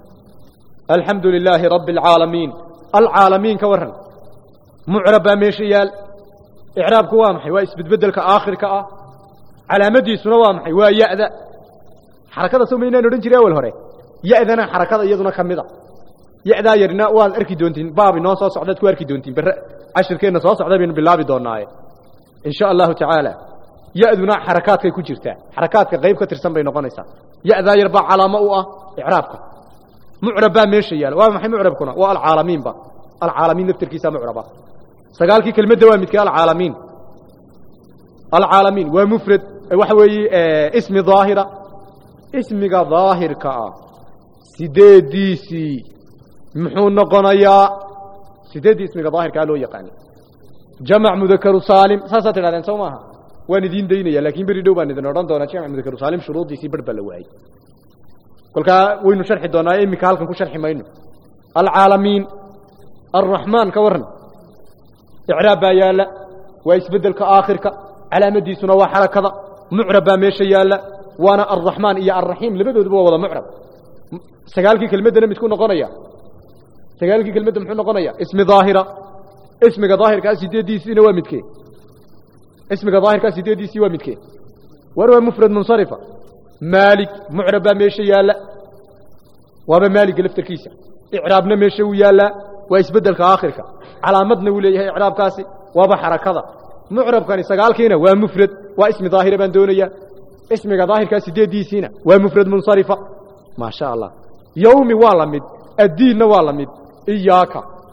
الحمد لله رب العالمين العالمين كورن معربة ميشيال إعراب كوامحي وإثبت بدل كآخر كأ على مدي سنوامحي ويأذى حركة سمينا نرنجري أول هوري يأذنا حركة يضنا كمذا يأذى يرنا وان أركي دونتين بابي نوصا صعدت واركي دونتين بر عشر كينا صوص صعدت بين بالله بدوناي إن شاء الله تعالى يأذنا حركات كي كجرتا حركات كغيب كترسم بين قنيسا يأذى يربع على مؤة إعرابك معربة ماشي يالا waa maxay mucrabkuna waa alcaalamiin ba alcaalamiin naftirkiisa mucraba sagaalkii kelmadda waa midkii alcaalamiin alcaalamiin waa mufrad waxa weeye ismi dhaahira ismiga dhaahirka ah sideediisi muxuu noqonayaa sideedii ismiga dhaahirka loo yaqaan jamac mudhakar saalim saasa tiraadeen soomaha waan idin deynaya laakiin bari dhow baan idin oran doonaa jamac mudhakar saalim shuruudiisi barbal waayay kolka waynu sharxi doonaa imika halkan ku sharxi mayno alcaalamiin arrahmaan ka waran i'raab baa yaala waa isbedelka aakhirka calaamadiisuna waa xarakada mucrab baa meesha yaala waana arrahmaan iyo arrahiim labadooduba waa wada mucrab sagaalkii kelmadana mid ku noqonaya sagaalkii kelmadda muxuu noqonaya ismi dhaahira ismiga dhaahirka sideediisina waa midkee ismiga dhaahirka sideediisii waa midkee war waa mufrad munsarifa مالك معربة ماشي يالا وابا مالك لفتر كيسا إعرابنا ماشي ويالا ويسبدل كآخرك علامتنا وليه إعراب كاسي وابا حركة معرب كان يساقال كينا ومفرد واسم ظاهر باندونية اسمك ظاهر كاسي دي دي سينا ومفرد منصرفة ما شاء الله يومي والمد الدين والمد إياك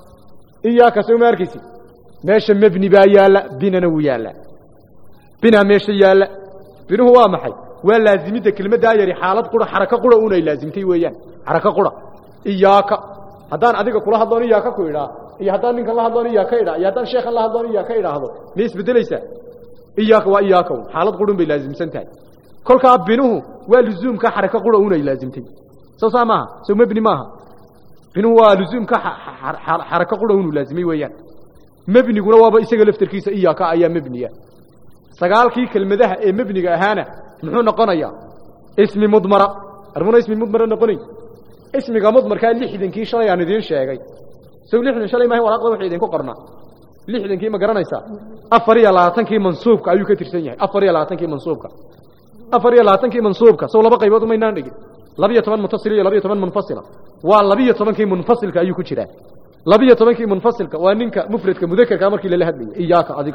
إياك سو ماركسي ماشي مبني با يالا بينا ويالا بينا ماشي يالا بينه هو محي ولازميده كلمه دايري حالad qura xaraka qura una laazimtay weeyaan xaraka qura iyaaka hadaan adiga kula hadloon iyaaka ku ila iyo hadaan ninka la hadloon iyaaka ila iyo hadaan sheekh la hadloon iyaaka ilaahdo mees bedelaysa iyaaka waa iyaaka xaalad qurun bay laazimsan tahay kolka binuhu waa luzumka xaraka qura una laazimtay soo saamaha soo mabni maaha binuhu waa luzumka xaraka qura una laazimay weeyaan mabniguna waaba isaga laftirkiisa iyaaka ayaa mabniya sagaalkii kelmadaha ee mabniga ahaana muxuu noqonayaa ismi mudmara armuna ismi mudmara noqonay ismiga mudmarka lixdankii shalay aan idin sheegay soo lixdan shalay ma waraaqda waxa idin ku qornaa lixdankii ma garanaysaa afar iyo labaatankii mansuubka ayuu ka tirsan yahay afar iyo labaatankii mansuubka afar iyo labaatankii mansuubka soo laba qaybood uma inaan dhigin laba iyo toban muttasil iyo laba iyo toban munfasila waa laba iyo tobankii munfasilka ayuu ku jiraa laba iyo tobankii munfasilka waa ninka mufradka mudakkarka markii la hadlayo iyaaka adiga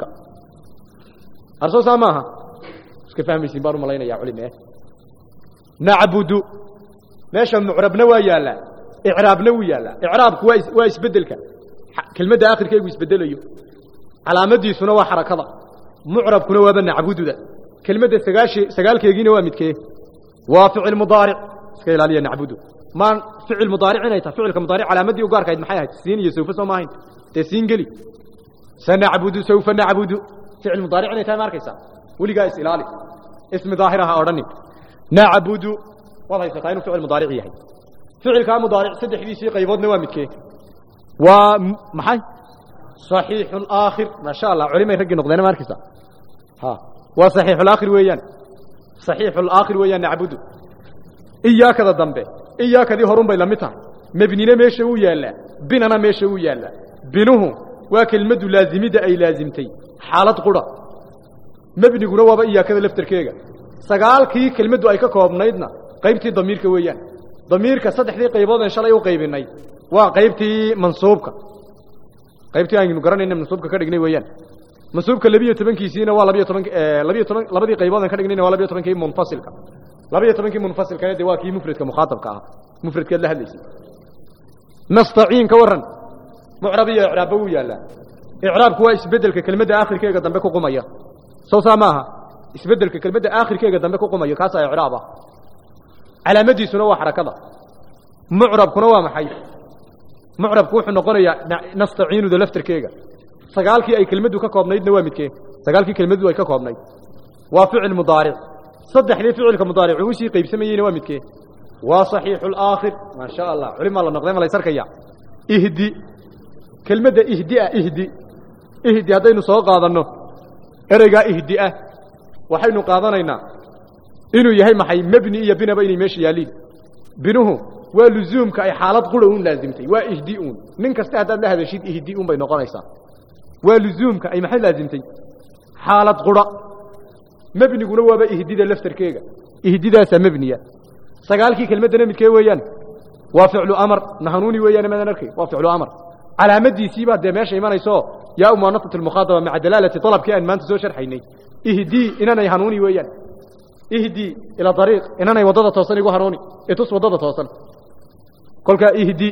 arso saamaha iska fahmaysiin baan u malaynayaa culimee nacbudu meesha mucrabna waa yaala إعرابنا ويالا إعراب كويس كويس بدلك كلمة آخر كي يسبدل أيه علامة دي سنة وحركة معرب كنا وابن عبود ذا كلمة سجاش سجال كي يجينا وامد كي وفعل مضارع سكيل عليه نعبده ما فعل مضارع هنا يتفعل كمضارع علامة دي وقار كيد محيها تسين يسوف سماهين تسين قلي سنعبد سوف نعبد فعل مضارع هنا تمار كيسا ولي قايس إلالي اسم ظاهرها أورني نعبد والله يستطيعون فعل مضارع يحي فعل كان مضارع سدح لي شيء قيبض نوامد كي ومحي صحيح الآخر ما شاء الله علماء يرجع نقدنا ماركسا ها وصحيح الآخر ويان صحيح الآخر ويان نعبده إياك ذا ذنبه إياك ذي هرم بيلمتها مبنينا ماشي ويالا بننا ماشي ويالا بنوه وكلمة لازمي ده أي لازمتي حالة قرى مبني قرى وبا إياك ذا لفتر كيغا سقال كي كلمة أي كوب نايدنا قيبتي ضميرك ويان ضميرك صدح ذي قيبوضا إن شاء الله يقيبين نايد وقيبتي منصوبك قيبتي أن نقرن إن منصوبك كرجني ويان منصوبك لبيه تبنكيسينا ولا بيه تبنك لبيه تبنك لبدي قيبوضا كرجني ولا بيه تبنكي منفصل كا لبيه تبنكي منفصل كا دواكي مفرد كمخاطب كا مفرد كله هذا نستعين كورن معربية إعرابية لا إعراب كويس بدل كلمة آخر كي قدام بكو قمية صوصا ماها يسبدل كلمة آخر كي قدام بكو قمية كاسا إعرابة على مدي سنوى حركة معرب كنوى محي معرب كوح نقرية نستعين ذا لفتر كيغا سقال كي أي كلمة كاكوب نيد نوامد كي سقال كي كلمة أي كاكوب نيد وفعل مضارع صدح لي فعل كمضارع وشي قيب سمي نوامد كي وصحيح الآخر ما شاء الله علم الله نقدم الله يسرك إياه إهدي كلمة إهدئة إهدي إهدي هذا نصوغ قادنه إرقا إهدئة وحين قادنينا إنه يهي محي مبني يبنى بيني ماشي يالين بنوه ولزوم كأي حالات قلعون لازمتي وإهدئون من كستعداد لهذا الشيء إهدئون بين قريسا ولزوم كأي محل لازمتي حالات قلع مبني قلوا بإهدي ذا لفتر كيغا إهدي ذا سمبنية سقالكي كلمة نمت كي ويان وفعل أمر نهنوني ويان ماذا نركي وفعل أمر على مدي سيبا دي ماشي إيمان يسو يا أم نقطة المخاطبة مع دلالة طلب كأن ما أنت زوجر حيني إهدي إننا يهنوني ويان إهدي إلى طريق إننا يوضد توصل يقول هروني إتوس وضد توصل قولك إهدي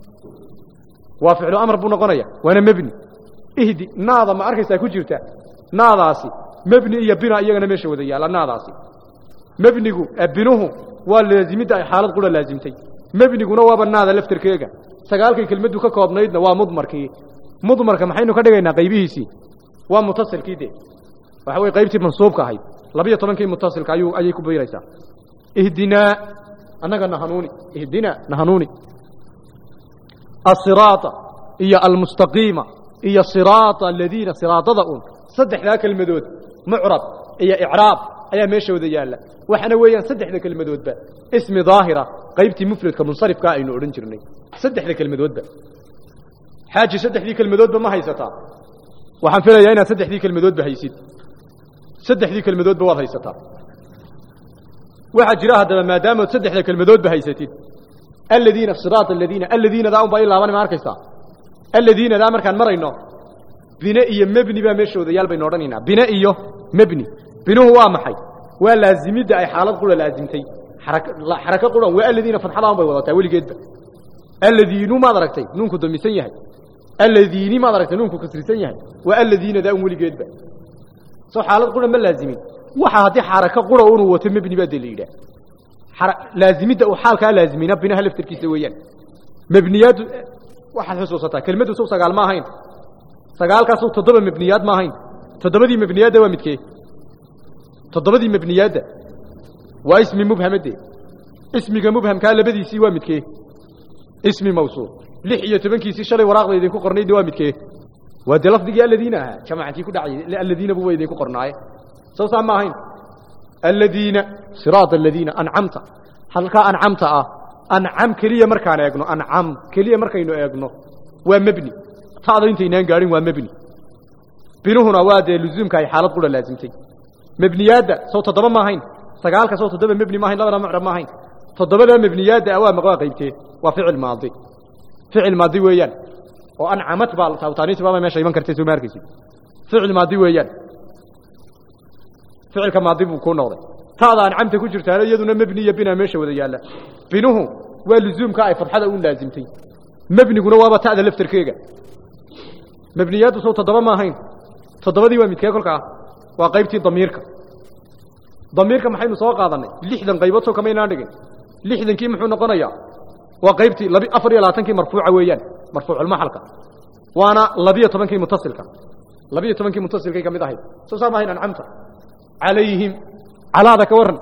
وفعل أمر بنا قنية وأنا مبني إهدي ناظم ما أركي سيكون جرتا ناظاسي مبني إيا بنا إيا أنا ماشي وذي على ناظاسي مبني قو أبنوه واللازمي حالات قول لازمتي مبني قو نواب الناظة لفتر كيغا سقالك كلمة كوب نيدنا ومضمر كي مضمر كمحينو كدغينا قيبيهيسي ومتصل كيدي waxa way qaybtii mansuubka ahayd labiyo toban muttasilka ayuu ayay ku biiraysaa ihdina anaga nahanuni ihdina nahanuni as-sirata iyo al-mustaqima iyo as-sirata alladina siraatadun saddexda kelmadood mu'rab iyo i'raab ayaa meesha wada yaala waxana weeyaan saddexda kelmadoodba ismi daahira qaybtii mufradka munsarifka aynu oran jirnay saddexda kelmadoodba xaaji saddexdii kelmadoodba ma haysataa waxaan filayaa inaad saddexdii kelmadoodba haysid saddexdii kelmadoodba waad haysataa waxa jira hadaba maadaama saddexda kelmadoodba haysatid alladina siraat alladina alladina daa umba ilaa bani markaysa alladina daa markaan marayno bina iyo mabni ba meeshooda yaal bay noodhanina bina iyo mabni binuhu waa maxay waa laazimida ay xaalad qula laazimtay xaraka xaraka qulan waa alladina fatxadaan bay wadataa waligeedba alladinu ma aragtay nunku damisan yahay alladini ma aragtay nunku kasrisan yahay waa alladina daa waligeedba soo xaalad qulan ma laazimin waxa hadii xaraka qura uu wato mabni ba daliila laazimida oo xaalka laazimina binaha laftirkiisa weeyaan mabniyad waxa xusuusata kelmadu soo sagaal ma ahayn sagaalkaas oo toddoba mabniyad ma ahayn toddobadii mabniyada waa midkee toddobadii mabniyada waa ismi mubhamade ismiga mubhamka labadiisii waa midkee ismi mawsuul lix iyo toban kiisi shalay waraaqda idin ku qornay waa midkee waa lafdiga alladina jamaacatii ku dhacay alladina buu idin ku qornaay soo saamahayn alladina siraat alladina an'amta halka an'amta ah an'am kaliya markaan eegno an'am kaliya markaynu eegno waa mabni taada intaynaan gaarin waa mabni binuhuna waa de luzumka ay xaalad qura laazimtay mabniyada soo toddoba ma ahayn sagaalka soo toddoba mabni ma ahayn labada mu'rab ma ahayn toddobada mabniyada waa maqaa qaybtee waa ficil maadi ficil maadi weeyaan oo an'amat baa tawtaaniis baa meesha iman kartay soo markaysi ficil maadi weeyaan ficilka maadi buu ku noqday taada an'amta ku jirtaa iyaduna mabniya bina meesha wada yaala binuhu واللزوم كاي فتحة أون لازمتين مبني قلنا وابا تأذى لفتر كيغا مبنيات وصوت تضبا ما هين تضبا دي ومتكا كلها وقيبتي ضميرك ضميرك محي مسوق قادني لحدا قيبته كما ينادغين لحدا كي محو نقنيا وقيبتي لبي افر يلا تنكي مرفوعه ويان مرفوع المحلقه وانا لبي طبعا كي متصلك لبي طبعا كي متصل كي كميد اهي سو سما هنا انعمت عليهم على ذاك ورن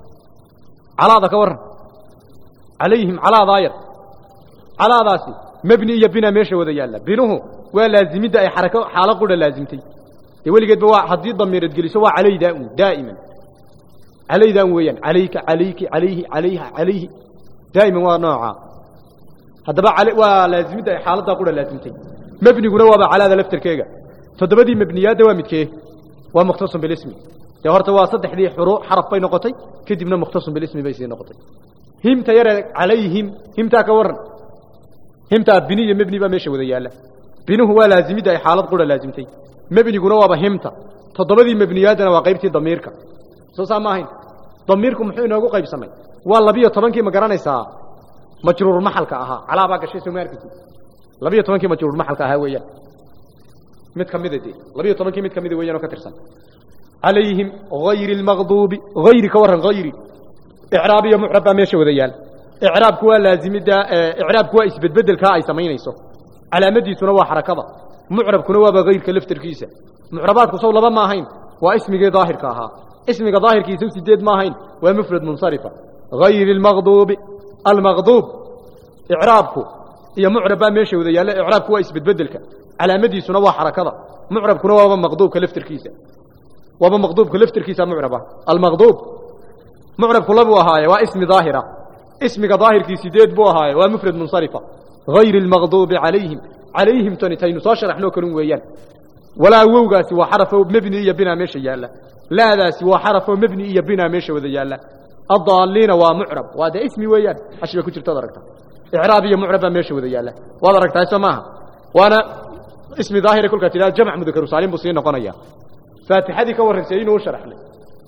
على ذاك ورن عليهم على ضاير على ذاسي مبني يبنا ميشه ودا يالا بينه ولازميده اي حركه حاله قوله لازمتي ولقد بوا حدي ضمير تجلس هو علي دائما علي دائما ويان عليك عليك عليه عليها عليه دائما ونوعا هذا بقى علي ولازميده حالته قوله لازمتي مبني قلنا وبا على هذا لفتر كيغا تدبدي مبنيات waa midkee waa mukhtasan bil ismi ya horta waa saddexdii xuruf xaraf bay noqotay kadibna mukhtasan bil ismi bay sii noqotay himta yar alayhim himta ka waran himta biniya mabni ba meesha wada yaala binuhu waa laazimida ay xaalad qura laazimtay mabniguna waa himta todobadii mabniyaadana waa qaybtii damiirka soo saamahayn damiirku muxuu inoogu qaybsamay waa labiyo tobankii ma garanaysaa majruur maxalka aha calaaba gashay Soomaarkiisa labiyo tobankii majruur maxalka aha weeyaan mid kamid ah labiyo tobankii mid kamid weeyaan oo ka tirsan عليهم غير المغضوب غير كورن غير إعرابي معرب ماشي وذيال إعراب كوا لازم دا إعراب كوا إثبت بدل كا أي سمينيسو على مدي سنوا حركة معرب كنوا بغير كلف تركيسة معربات كصول ما هين واسمك ظاهر كاها اسمك ظاهر كيسو سديد ما هين ومفرد منصرفة غير المغضوب المغضوب إعرابكو هي معرب ماشي وذيال إعراب كوا إثبت بدل كا على مدي سنوا حركة معرب كنوا مغضوب كلف تركيسة وابا مغضوب كلفتر كيسا معربة المغضوب معرب كله بوهاي واسم ظاهرة اسمك ظاهر كيسي ديد بوهاي ومفرد منصرفة غير المغضوب عليهم عليهم تنتين صاشر احنا كنوا ويان ولا ووغا سوى حرف مبني يبنا ماشي يالا لا ذا سوى حرف مبني يبنا ماشي وذا يالا الضالين ومعرب وهذا اسمي ويان اشبه كنت تدركتها اعرابية معربة ماشي وذا يالا وضركتها سماها وانا اسمي ظاهر كل كتلات جمع مذكر وسالم بصير نقنيا فاتحة دي كورن سيين وشرح لي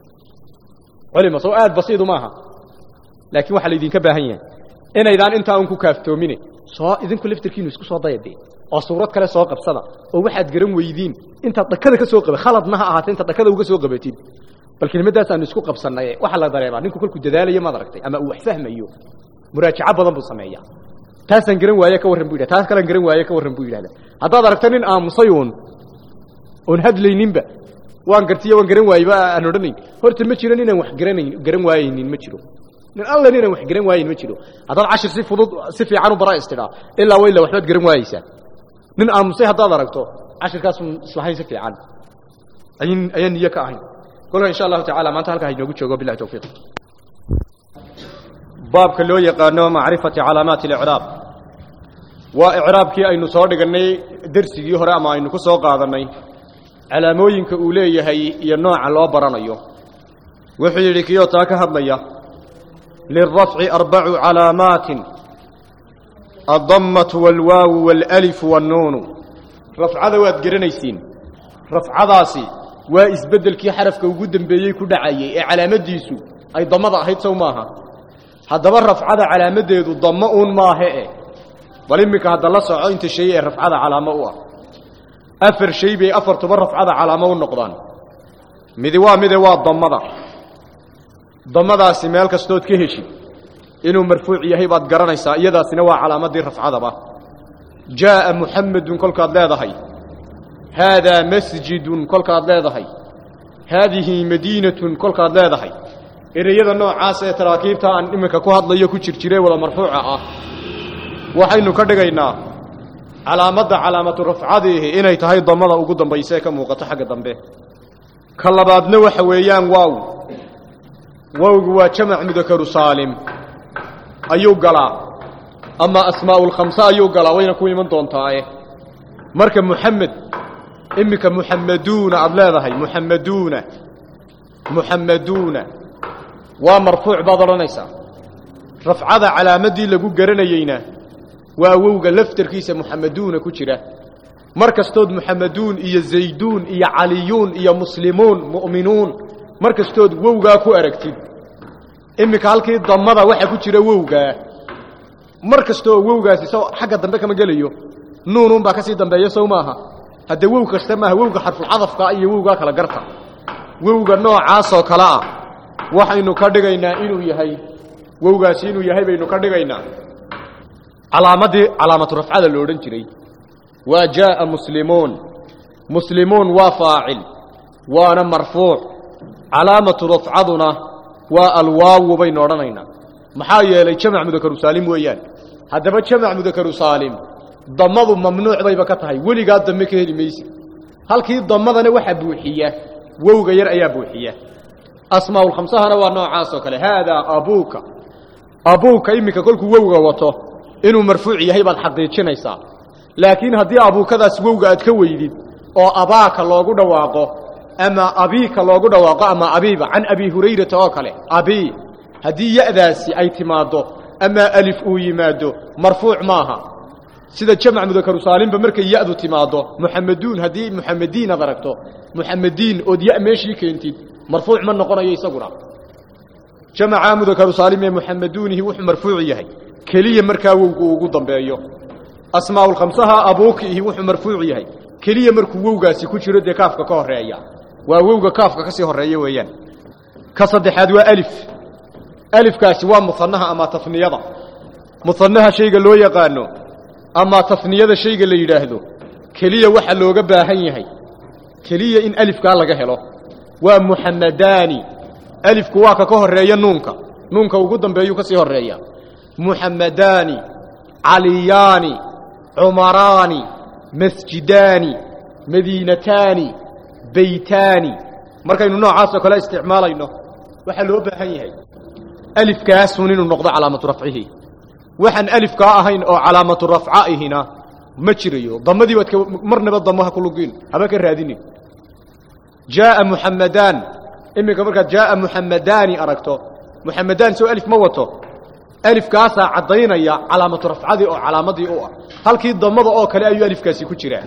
علم سؤال بسيط معها لكن واحد يدين كباهية إن إذا أنت أنكو كافتو مني سواء إذن كل فتركين ويسكو صوت ضيق دي أو صورات كلا سواق بصدا أو واحد جرم ويدين أنت تكذا كسوق بخلط نها أهات أنت تكذا وكسوق بتين بالكلمة ده سان نسكو قبصنا واحد لا ضريبة نكو كل كجدالية ما دركتي أما أوح فهم أيوه مراجعة بدن بالسماعية تاسن جرم وياك كورن بويدا تاس كلا جرم وياك كورن بويدا هذا دركتنين آم صيون ونهد لي نبأ وان قرتيه وان قرن واي با ان ودنين horta ma jiran inaan wax garanay garan waayeen ma jiro in alla inaan wax garan waayeen ma jiro hadal cashir si fudud si fiican u baraa istira illa way la waxbaad garan waayaysa nin aamusay hadaad aragto cashirkaas islahay si fiican ayin ayan niya ka ahayn kullu insha Allah ta'ala maanta halka ay noogu joogo billahi tawfiiq baabka loo yaqaano maarifati calaamaat al-i'raab wa i'raabki aynu soo dhiganay darsigii hore ama aynu ku soo qaadanay calaamooyinka uu leeyahay iyo nooca loo baranayo wuxuu yiri kiyo taa ka hadlaya liraf'i arba'u calaamatin ad-dammatu wal-waawu wal-alif wan-nuun rafcada waad garanaysiin rafcadaasi waa isbedelkii xarafka ugu dambeeyay ku dhacayay ee calaamadiisu ay damada ahayd soo maaha hadaba rafcada calaamadeedu damma uun maaha ee bal imika hada la soco inta shay ee rafcada calaamo u ah أفر شيء بي أفر تبرف على علامة النقدان مذوا مذوا ضمضة ضمضة سمال كستود كهشي إنه مرفوع يهي بعد قرن يدا سنوا علامة دي رفع ضبا جاء محمد كل قاد لا ضحي هذا مسجد كل قاد لا ضحي هذه مدينة كل قاد لا ضحي إذا يدا نوع عاسة تراكيبتها أن إمك كوهد ليكو تشرشري ولا مرفوعة آه وحين كردقينا علامة علامة رفعته إنay tahay damada ugu dambeysay ka muuqato xagga dambe kalabaadna waxa weeyaan waaw waawgu waa jamac mudakkaru saalim ayuu galaa ama asmaa'ul khamsa ayuu galaa wayna ku iman doontaa marka muhammad imika muhammaduna ad leedahay muhammaduna muhammaduna waa marfuuc badalanaysa rafcada calaamadii lagu garanayayna واوغا لفتر كيسا محمدون كجرا مركزتود محمدون إيا زيدون إيا عليون إيا مسلمون مؤمنون مركزتود ووغا كو أركتين إمك هالكي ضمضا وحا كجرا ووغا markastoo wowgaasi soo xagga dambe kama gelayo nuunun baa kasii dambeeya soo maaha hadda wow kasta maaha wowga xarful cadafka iyo wowga kala garta wowga noocaas oo kala ah waxaynu ka dhigaynaa inuu yahay wowgaasi inuu yahay baynu ka dhigaynaa calaamadii calaamatu rafcada loo oran jiray waa jaa muslimuun muslimuun waa faacil waana marfuuc calaamatu rafcaduna waa alwaaw baynu odhanaynaa maxaa yeelay jamac mudakaru saalim weeyaan haddaba jamac mudakaru saalim damadu mamnuuc bayba ka tahay weligaa dame ka heli maysid halkii damadana waxa buuxiya wowga yar ayaa buuxiya asmaa'ul khamsahana waa noocaas oo kale haadaa abuuka abuuka imika kolkuu wowga wato inuu marfuuc yahay baad xaqiijinaysaa laakiin haddii abuukadaas wowga aad ka weydid oo abaaka loogu dhawaaqo ama abiika loogu dhawaaqo ama abiiba can abi hurayrata oo kale abii haddii ya'daasi ay timaaddo ama alif uu yimaado marfuuc maaha sida jamac mudakaru saalimba markay ya'du timaaddo muxamaduun haddii muxamadiin aad aragto muxamadiin ood ya' meeshii keentid marfuuc ma noqonayo isaguna jamaca mudakaru saalim ee muxamaduunihi wuxuu marfuuc yahay keliya markaa wowgu ugu dambeeyo asmaa'ul khamsaha abuukiihi wuxuu marfuuc yahay keliya markuu wowgaasi ku jiro dee kaafka ka horeeya waa wowga kaafka ka sii horeeya weeyaan ka saddexaad waa alif alifkaasi waa musannaha ama tafniyada musannaha shayga loo yaqaano ama tafniyada shayga la yidhaahdo keliya waxa looga baahan yahay keliya in alifkaa laga helo waa muxamadaani alifku waa ka ka horeeya nuunka nuunka ugu dambeeyuu ka sii horeeya muxamadaani caliyaani cumaraani masjidaani madiinataani beytaani markaynu noocaasoo kale isticmaalayno waxaa loo baahan yahay alifkaasun inuu noqdo calaamatu rafcihi waxaan alifkaa ahayn oo calaamatu rafcaihina ma jirayo damadii waad marnaba damaha ku lugin haba ka raadinin jaa muxamadaan iminka markaad jaa muxamadaani aragto muxamadaan soo alif ma wato alifkaasaa caddaynaya calaamatu rafcadii oo calaamadii u ah halkii damada oo kale ayuu alifkaasi ku jiraa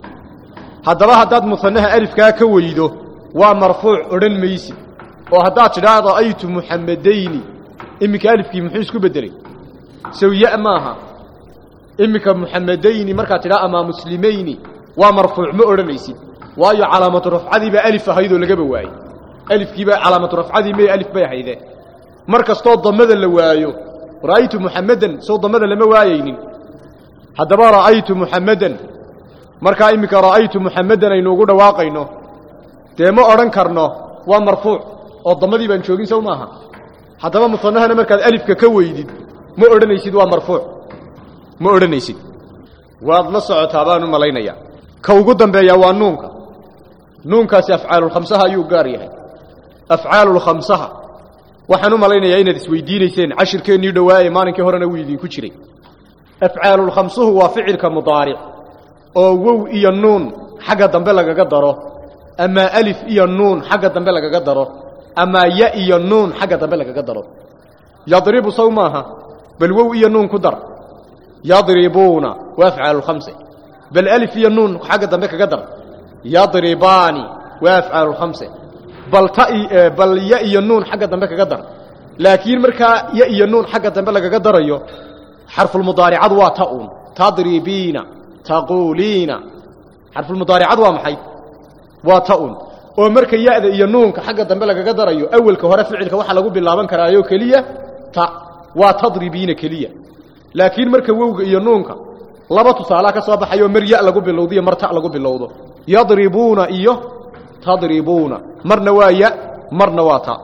haddaba haddaad musanaha alifkaa ka weydo waa marfuuc odhan maysid oo haddaad tidhaahdo ra'aytu muxamadayni iminka alifkii muxuu isku beddelay sawya maaha iminka muxamadayni markaad tidhaa ama muslimayni waa marfuuc ma odhanaysid waayo calaamatu rafcadii baa alif ahaydoo lagaba waayey alifkiibaa calaamatu rafcadii may alif bay ahayde mar kastoo damada la waayo ra'aytu muxamadan soo damada lama waayaynin haddaba ra'aytu muxamadan markaa iminka ra'aytu muxamadan aynu ugu dhawaaqayno dee ma odhan karno waa marfuuc oo damadii baan joogin sow maaha haddaba musanahana markaad alifka ka weydid ma odhanaysid waa marfuuc ma odhanaysid waad la socotaa baan u malaynayaa ka ugu dambeeyaa waa nuunka nuunkaasi afcaalulkhamsaha ayuu gaar yahay afcaalulkhamsaha waxaan u malaynayaa inaad isweydiinayseen cashirkeennii dhowaaye maalinkii horena wuu idinku jiray afcaalulkhamsuhu waa ficilka mudaaric oo wow iyo nuun xagga dambe lagaga daro ama alif iyo nuun xagga dambe lagaga daro ama ya iyo nuun xagga dambe lagaga daro yadribu saw maaha bal wow iyo nuun ku dar yadribuuna waa afcaalulkhamse bal alif iyo nuun xagga dambe kaga dar yadribaani waa afcaalulkhamse bal ta bal ya iyo nuun xagga dambe kaga dar laakiin markaa ya iyo nuun xagga dambe lagaga darayo xarfulmudaaricadu waa ta'un tadribiina taquuliina xarfulmudaaricadu waa maxay waa ta'un oo marka ya'da iyo nuunka xagga dambe lagaga darayo awalka hore ficilka waxa lagu bilaaban karaayo keliya ta waa tadribiina keliya laakiin marka wowga iyo nuunka laba tusaale ka soo baxayo mar ya lagu bilowdo iyo mar ta lagu bilowdo yadribuuna iyo tadribuuna marna waa ya marna waa ta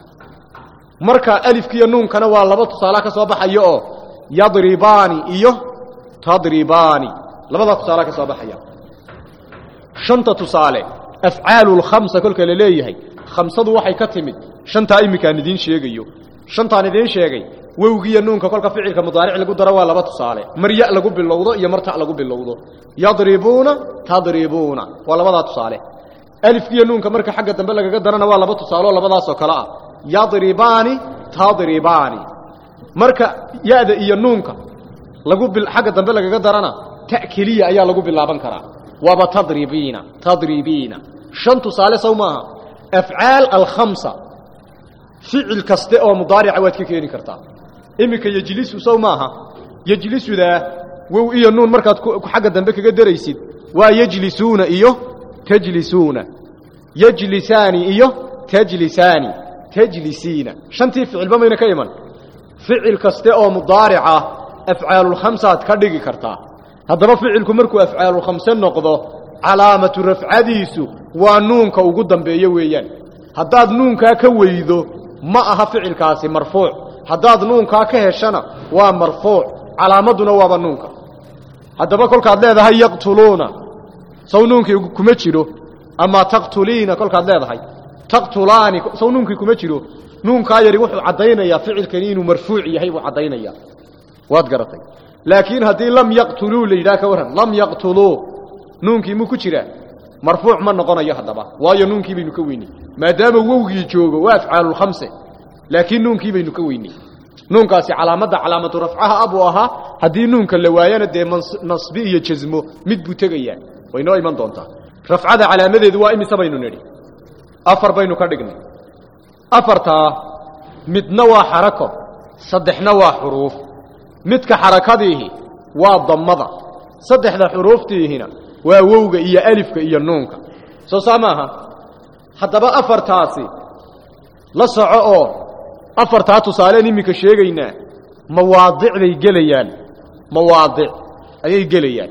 marka alifka iyo nuunkana waa laba tusaale ka soo baxayo oo yadribaani iyo tadribaani labada tusaale ka soo baxaya shanta tusaale afcaalul khamsa kolka la leeyahay khamsadu waxay ka timid shanta imika idin sheegayo shantaan idin sheegay wowgiya nuunka kolka ficilka mudaaric lagu daro waa laba tusaale mar ya lagu bilowdo iyo mar ta lagu bilowdo yadribuuna tadribuuna waa labada tusaale alifkiya nuunka marka xagga dambe lagaga darana waa laba tusaale oo labadaas oo kala ah yadribaani tadribaani marka yaada iyo nuunka lagu bil xagga dambe lagaga darana ta'kiliya ayaa lagu bilaaban karaa waba tadribiina tadribiina shan tusaale saw maaha afcaal al-khamsa ficil kaste oo mudaaric waad ka keeni kartaa imika yajlisu saw maaha yajlisu daa wow iyo nuun markaad ku xagga dambe kaga daraysid waa yajlisuuna iyo tajlisuuna yajlisaani iyo tajlisaani tajlisiina shantii ficilba mayna ka iman ficil kaste oo mudaarica afcaalul khamsaad ka dhigi kartaa haddaba ficilku markuu afcaalul khamsa noqdo calaamatu rafcadiisu waa nuunka ugu dambeeyo weeyaan haddaad nuunkaa ka weydo ma aha ficilkaasi marfuuc haddaad nuunkaa ka heshana waa marfuuc calaamaduna waaba nuunka haddaba kolkaad leedahay yaqtuluuna saw nuunkii kuma jiro ama taqtuliina kolkaad leedahay taqtulaani saw nuunkii kuma jiro nuunkaa yari wuxuu caddaynayaa ficilkani inuu marfuuc yahay buu caddaynayaa waad garatay laakiin haddii lam yaqtuluu la yidhaha ka warran lam yaqtuluu nuunkii muu ku jiraa marfuuc ma noqonayo haddaba waayo nuunkii baynu ka weynay maadaama wowgii joogo waa afcaalulkhamse laakiin nuunkii baynu ka weynay nuunkaasi calaamadda calaamatu rafcaha abuu ahaa haddii nuunka la waayana dee nasbi iyo jasmo mid buu tegayaa way noo iman doontaa rafcada calaamadeedu waa imise baynu nidhi afar baynu ka dhignay afartaa midna waa xarako saddexna waa xuruuf midka xarakadiihi waa dammada saddexda xuruuftiihina waa wowga iyo alifka iyo nuunka soo saa maaha haddaba afartaasi la soco oo afartaa tusaaleen iminka sheegaynaa mawaadic bay gelayaan mawaadic ayay gelayaan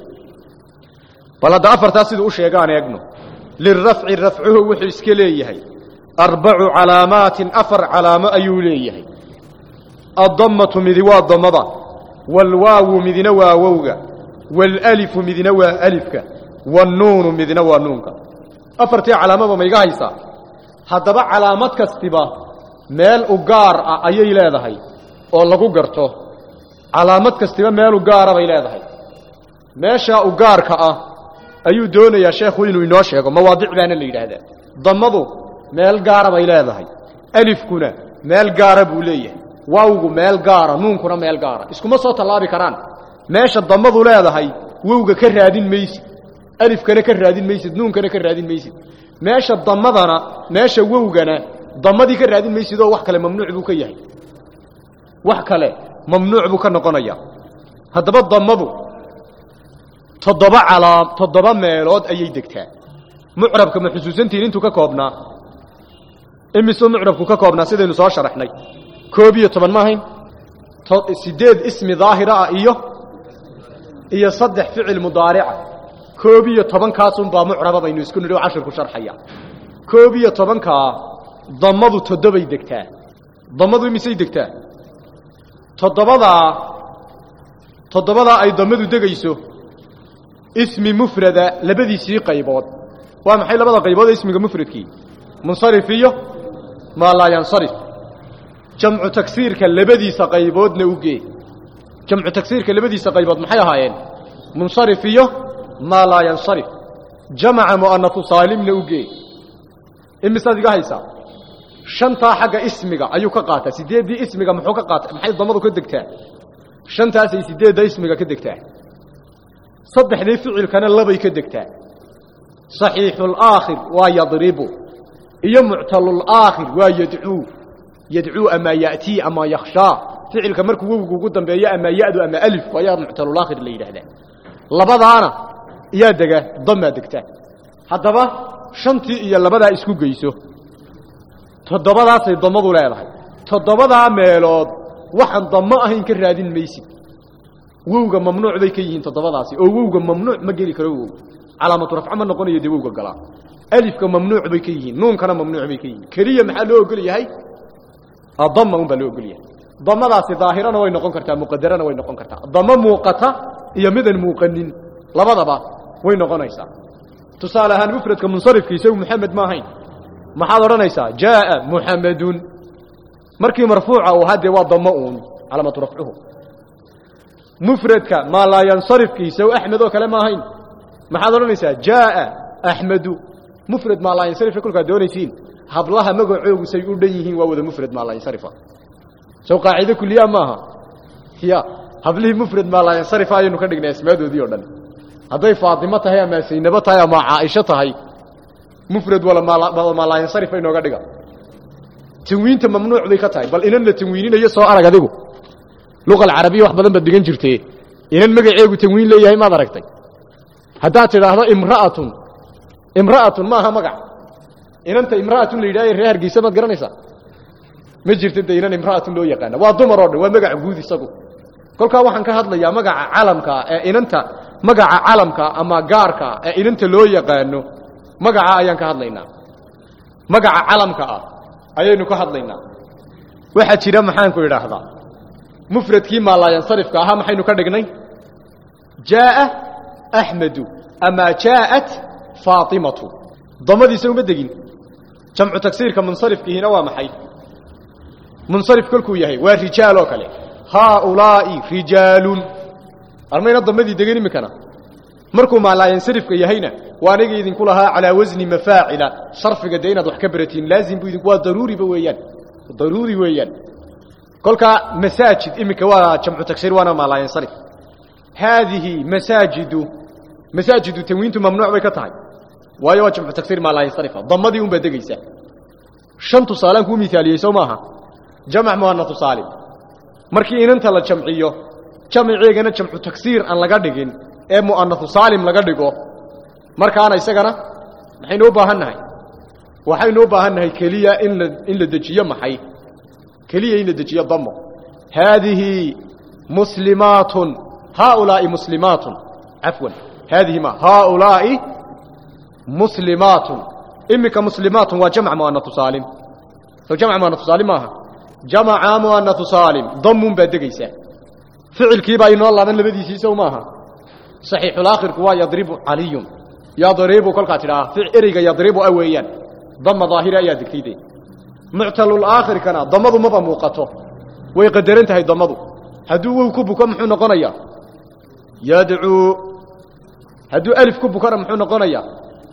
bal hadda afartaa siduu u sheegaan eegno lirafci rafcuhu wuxuu iska leeyahay arbacu calaamaatin afar calaamo ayuu leeyahay addammatu midi waa dammada waalwaawu midina waa wowga waalalifu midina waa alifka wannuunu midina waa nuunka afartii calaamaba ma iga haysaa haddaba calaamad kastiba meel u gaar ah ayay leedahay oo lagu garto calaamad kastiba meel u gaara bay leedahay meeshaa u gaarka ah ayuu doonayaa sheekhu inuu inoo sheego mawaadic baana la yidhaahdaa dammadu meel gaara bay leedahay alifkuna meel gaara buu leeyahay waawgu meel gaara nuunkuna meel gaara iskuma soo tallaabi karaan meesha dammadu leedahay wowga ka raadin maysid alifkana ka raadin maysid nuunkana ka raadin maysid meesha dammadana meesha wowgana dammadii ka raadin maysid oo wax kale mamnuuc buu ka yahay wax kale mamnuuc buu ka noqonayaa haddaba dammadu toddoba calaam toddoba meelood ayay degtaa mucrabka ma xusuusantihiin intuu ka koobnaa imisoo mucrabku ka koobnaa sidaynu soo sharaxnay koob iyo toban ma ahayn sideed ismi daahira ah iyo iyo saddex ficil mudaarica koob iyo tobankaasunbaa mucraba baynu isku nidhi oo cashirku sharxaya koob iyo tobankaa dammadu toddobay degtaa dammadu imisay degtaa toddobadaa toddobadaa ay dammadu degayso ismi mufrada labadiisii qaybood waa maxay labada qaybood ee ismiga mufradkii munsarif iyo maa laa yansarif jamcu tagsiirka labadiisa qayboodna u gee jamcu tagsiirka labadiisa qaybood maxay ahaayeen munsarif iyo maa laa yansarif jamaca mu'anasu saalimna u gee imisaad iga haysaa shantaa xagga ismiga ayuu ka qaataa sideeddii ismiga muxuu ka qaata maxay dammadu ka degtaa shantaasay sideedda ismiga ka degtaa saddexdii ficilkana labay ka degtaa saxiixulaakhir waa yadribu iyo muctalulaakhir waa yadcuu yadcuu ama ya'tii ama yakhshaa ficilka markuu wowgu ugu dambeeyo ama ya'du ama alifku ayaa muctalulaakhir la yidhaahdaa labadaana iyaa dega dammaa degtaa haddaba shantii iyo labadaa isku geyso toddobadaasay dammadu leedahay toddobadaa meelood waxaan dammo ahayn ka raadin maysid wowga mamnuuc bay ka yihiin toddobadaasi oo wowga mamnuuc ma geli karo wow calaamatu rafco ma noqonayo dee wowga galaa alifka mamnuuc bay ka yihiin nuunkana mamnuuc bay ka yihiin keliya maxaa loo ogol yahay damma un baa loo ogol yahay dammadaasi daahirana way noqon kartaa muqadarana way noqon kartaa dammo muuqata iyo midaan muuqanin labadaba way noqonaysaa tusaale ahaan mufradka munsarifka isagu muxamed ma ahayn maxaad odhanaysaa jaaa muxamedun markii marfuuca uu ahaa dee waa dammo uun calaamatu rafcuhu mufradka maa laa yansarifkiisa o axmed oo kale ma ahayn maxaad odhanaysaa jaaa axmedu mufrad maa laa yansarifa kolkaad doonaysiin hablaha magacoogu say u dhan yihiin waa wada mufrad maa laa yansarifa sow qaacido kuliya maaha ya hablihii mufrad maa laa yansarifa ayaynu ka dhignay asmaadoodii oo dhan hadday faatimo tahay ama saynabo tahay ama caaisho tahay mufrad wala maa laa yansarifa inooga dhiga tanwiinta mamnuuc bay ka tahay bal inan la tanwiininayo soo arag adigu luqa alcarabiya wax badan baad dhigan jirtee inan magaceegu tanwiin leeyahay maad aragtay haddaad tidhaahdo imra'atun imra'atun maaha magac inanta imra'atun la yidhahdo reer hargeysa maad garanaysaa ma jirta de inan imra'atun loo yaqaana waa dumar oo dhan waa magac guud isagu kolkaa waxaan ka hadlayaa magaca calamka ee inanta magaca calamka ama gaarka ee inanta loo yaqaano magaca ayaan ka hadlaynaa magaca calamka ah ayaynu ka hadlaynaa waxa jira maxaan ku idhaahdaa mufradkii ma la yansarifka aha maxaynu ka dhignay jaa ahmadu ama jaat faatimatu damadiisa uma degin jamcu taksiirka munsarifkiina waa maxay munsarif kulku yahay waa rijaal oo kale haulaai rijaalun armayna damadii degan imikana markuu ma la yansarifka yahayna waa aniga idinku lahaa calaa wasni mafaacila sharfiga de inaad wax ka baratiin laazim buu idinku waa daruuriba weeyaan daruuri weeyaan kolka masaajid imika waa jamcu taksiir waana ma la yansarif haadihi masaajidu masaajidu tanwiintu mamnuuc bay ka tahay waayo waa jamcu taksiir ma la yansarif damadii un baa degaysa shan tusaalaan kuu mithaaliyey soo maaha jamac muannath saalim markii inanta la jamciyo jamaceegana jamcu taksiir aan laga dhigin ee muannath saalim laga dhigo markaana isagana maxaynu u baahannahay waxaynu u baahannahay keliya in la in la dejiyo maxay keliya in la dejiyo damo haadihi muslimaatun haulaai muslimaatun cafwan haadihi ma haulaai muslimaatun imika muslimaatun waa jamc muannath saalim soo jamc muannath saalim maaha jamaca muannath saalim damun baa degaysaa ficilkii baa inoo laaban labadiisii sow maaha saxiixul aakhirku waa yadribu caliyun yadribu kolkaa tidhaah ereyga yadribu a weeyaan dama daahira ayaa degtayde muctalul aakhirkana damadu maba muuqato way qadaran tahay damadu hadduu wow ku buko muxuu noqonayaa yadcuu hadduu alif ku bukana muxuu noqonayaa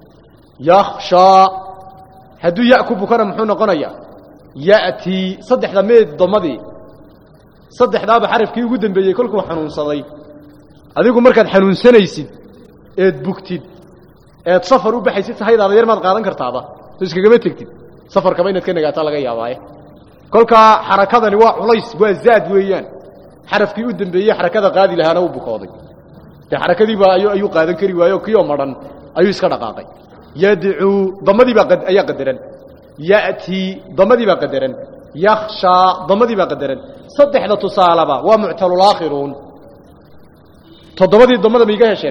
yakhshaa hadduu ya ku bukana muxuu noqonayaa ya'tii saddexda meed damadii saddexdaaba xarafkii ugu dambeeyey kolkuu xanuunsaday adigu markaad xanuunsanaysid eed bugtid eed safar u baxaysid tahaydaada yar maad qaadan kartaaba soo iskagama tegtid safarkaba inaad ka nagaataa laga yaabaaye kolkaa xarakadani waa culays waa zaad weeyaan xarafkii u dambeeyey xarakada qaadi lahaana u bukooday dee xarakadiiba ayuu qaadan kari waayo kii oo madhan ayuu iska dhaqaaqay yadcuu damadii baa ayaa qadaran ya'tii damadii baa qadaran yakhshaa damadii baa qadaran saddexda tusaalaba waa muctalulaakhiruun toddobadii damada ma iga hesheen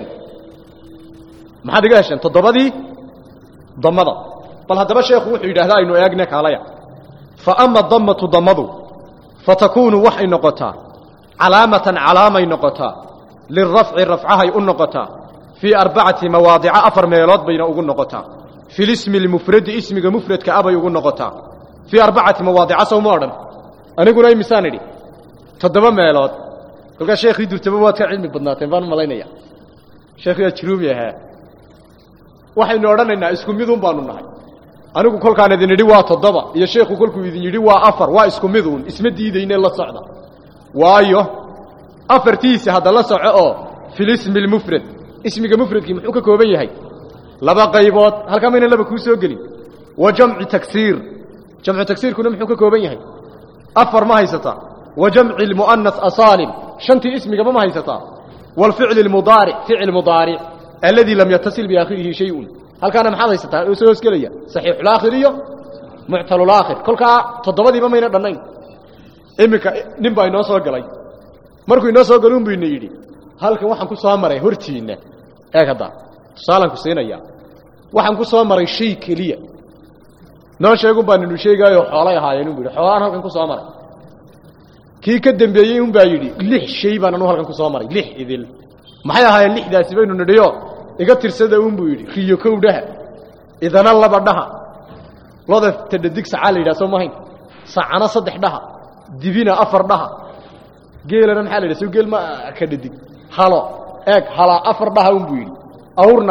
maxaad iga hesheen toddobadii damada bal haddaba sheekhu wuxuu yidhahdaa aynu eegne kaalaya fa ama damatu damadu fatakuunu waxay noqotaa calaamatan calaamay noqotaa lirafci rafcahay u noqotaa fii arbacati mawaadica afar meelood bayna ugu noqotaa fi lismi lmufradi ismiga mufradka abay ugu noqotaa fii arbacati mawaadica sawma odhan aniguna imisaan idhi toddoba meelood kolkaa sheekhii durtaba waad ka cilmi badnaateen baan u malaynaya sheekhiyaa jiruumi ahaa waxaynu odhanaynaa isku miduun baanu nahay anigu kolkaan idin idhi waa toddoba iyo sheekhu kolkuu idin yidhi waa afar waa isku miduun isma diidayne la socda waayo afartiisa hadda la soco oo filismi lmufrad ismiga mufradkii muxuu ka kooban yahay laba qaybood halkaa mayna laba kuu soo gelin wa jamci taksiir jamcu taksiirkuna muxuu ka kooban yahay afar ma haysataa wa jamci lmu'anas asaalim shantii ismigaba ma haysataa waalficli lmudaaric ficil mudaaric alladii lam yatasil biaakhirihi shayun halkaana maxaad haysataa oo soo hoosgelaya saxiixulaakhir iyo muctalulaakhir kolkaa toddobadiiba mayna dhannayn iminka nin baa inoo soo galay markuu inoo soo galay un bu ina yidhi halkan waxaan ku soo maray hortiinna eeg hadda tusaalaan ku siinayaa waxaan ku soo maray shay keliya noo sheegun baa ninu sheegaayo xoolay ahaayeen un bu yidhi xoolaan halkan ku soo maray kii ka dambeeyey un baa yidhi lix shay baan anuu halkan ku soo maray lix idil maxay ahaayeen lixdaasi baynu nidhiyo iga tirsada un buu yidhi riyo kow dhaha idana laba dhaha loda tadhadig sacaa la yidhaha soo mahayn sacana saddex dhaha dibina afar dhaha geelana maxaa la yidhaha soo geel ma ka dhadig halo eeg hala afar dhaha un buu yidhi awrna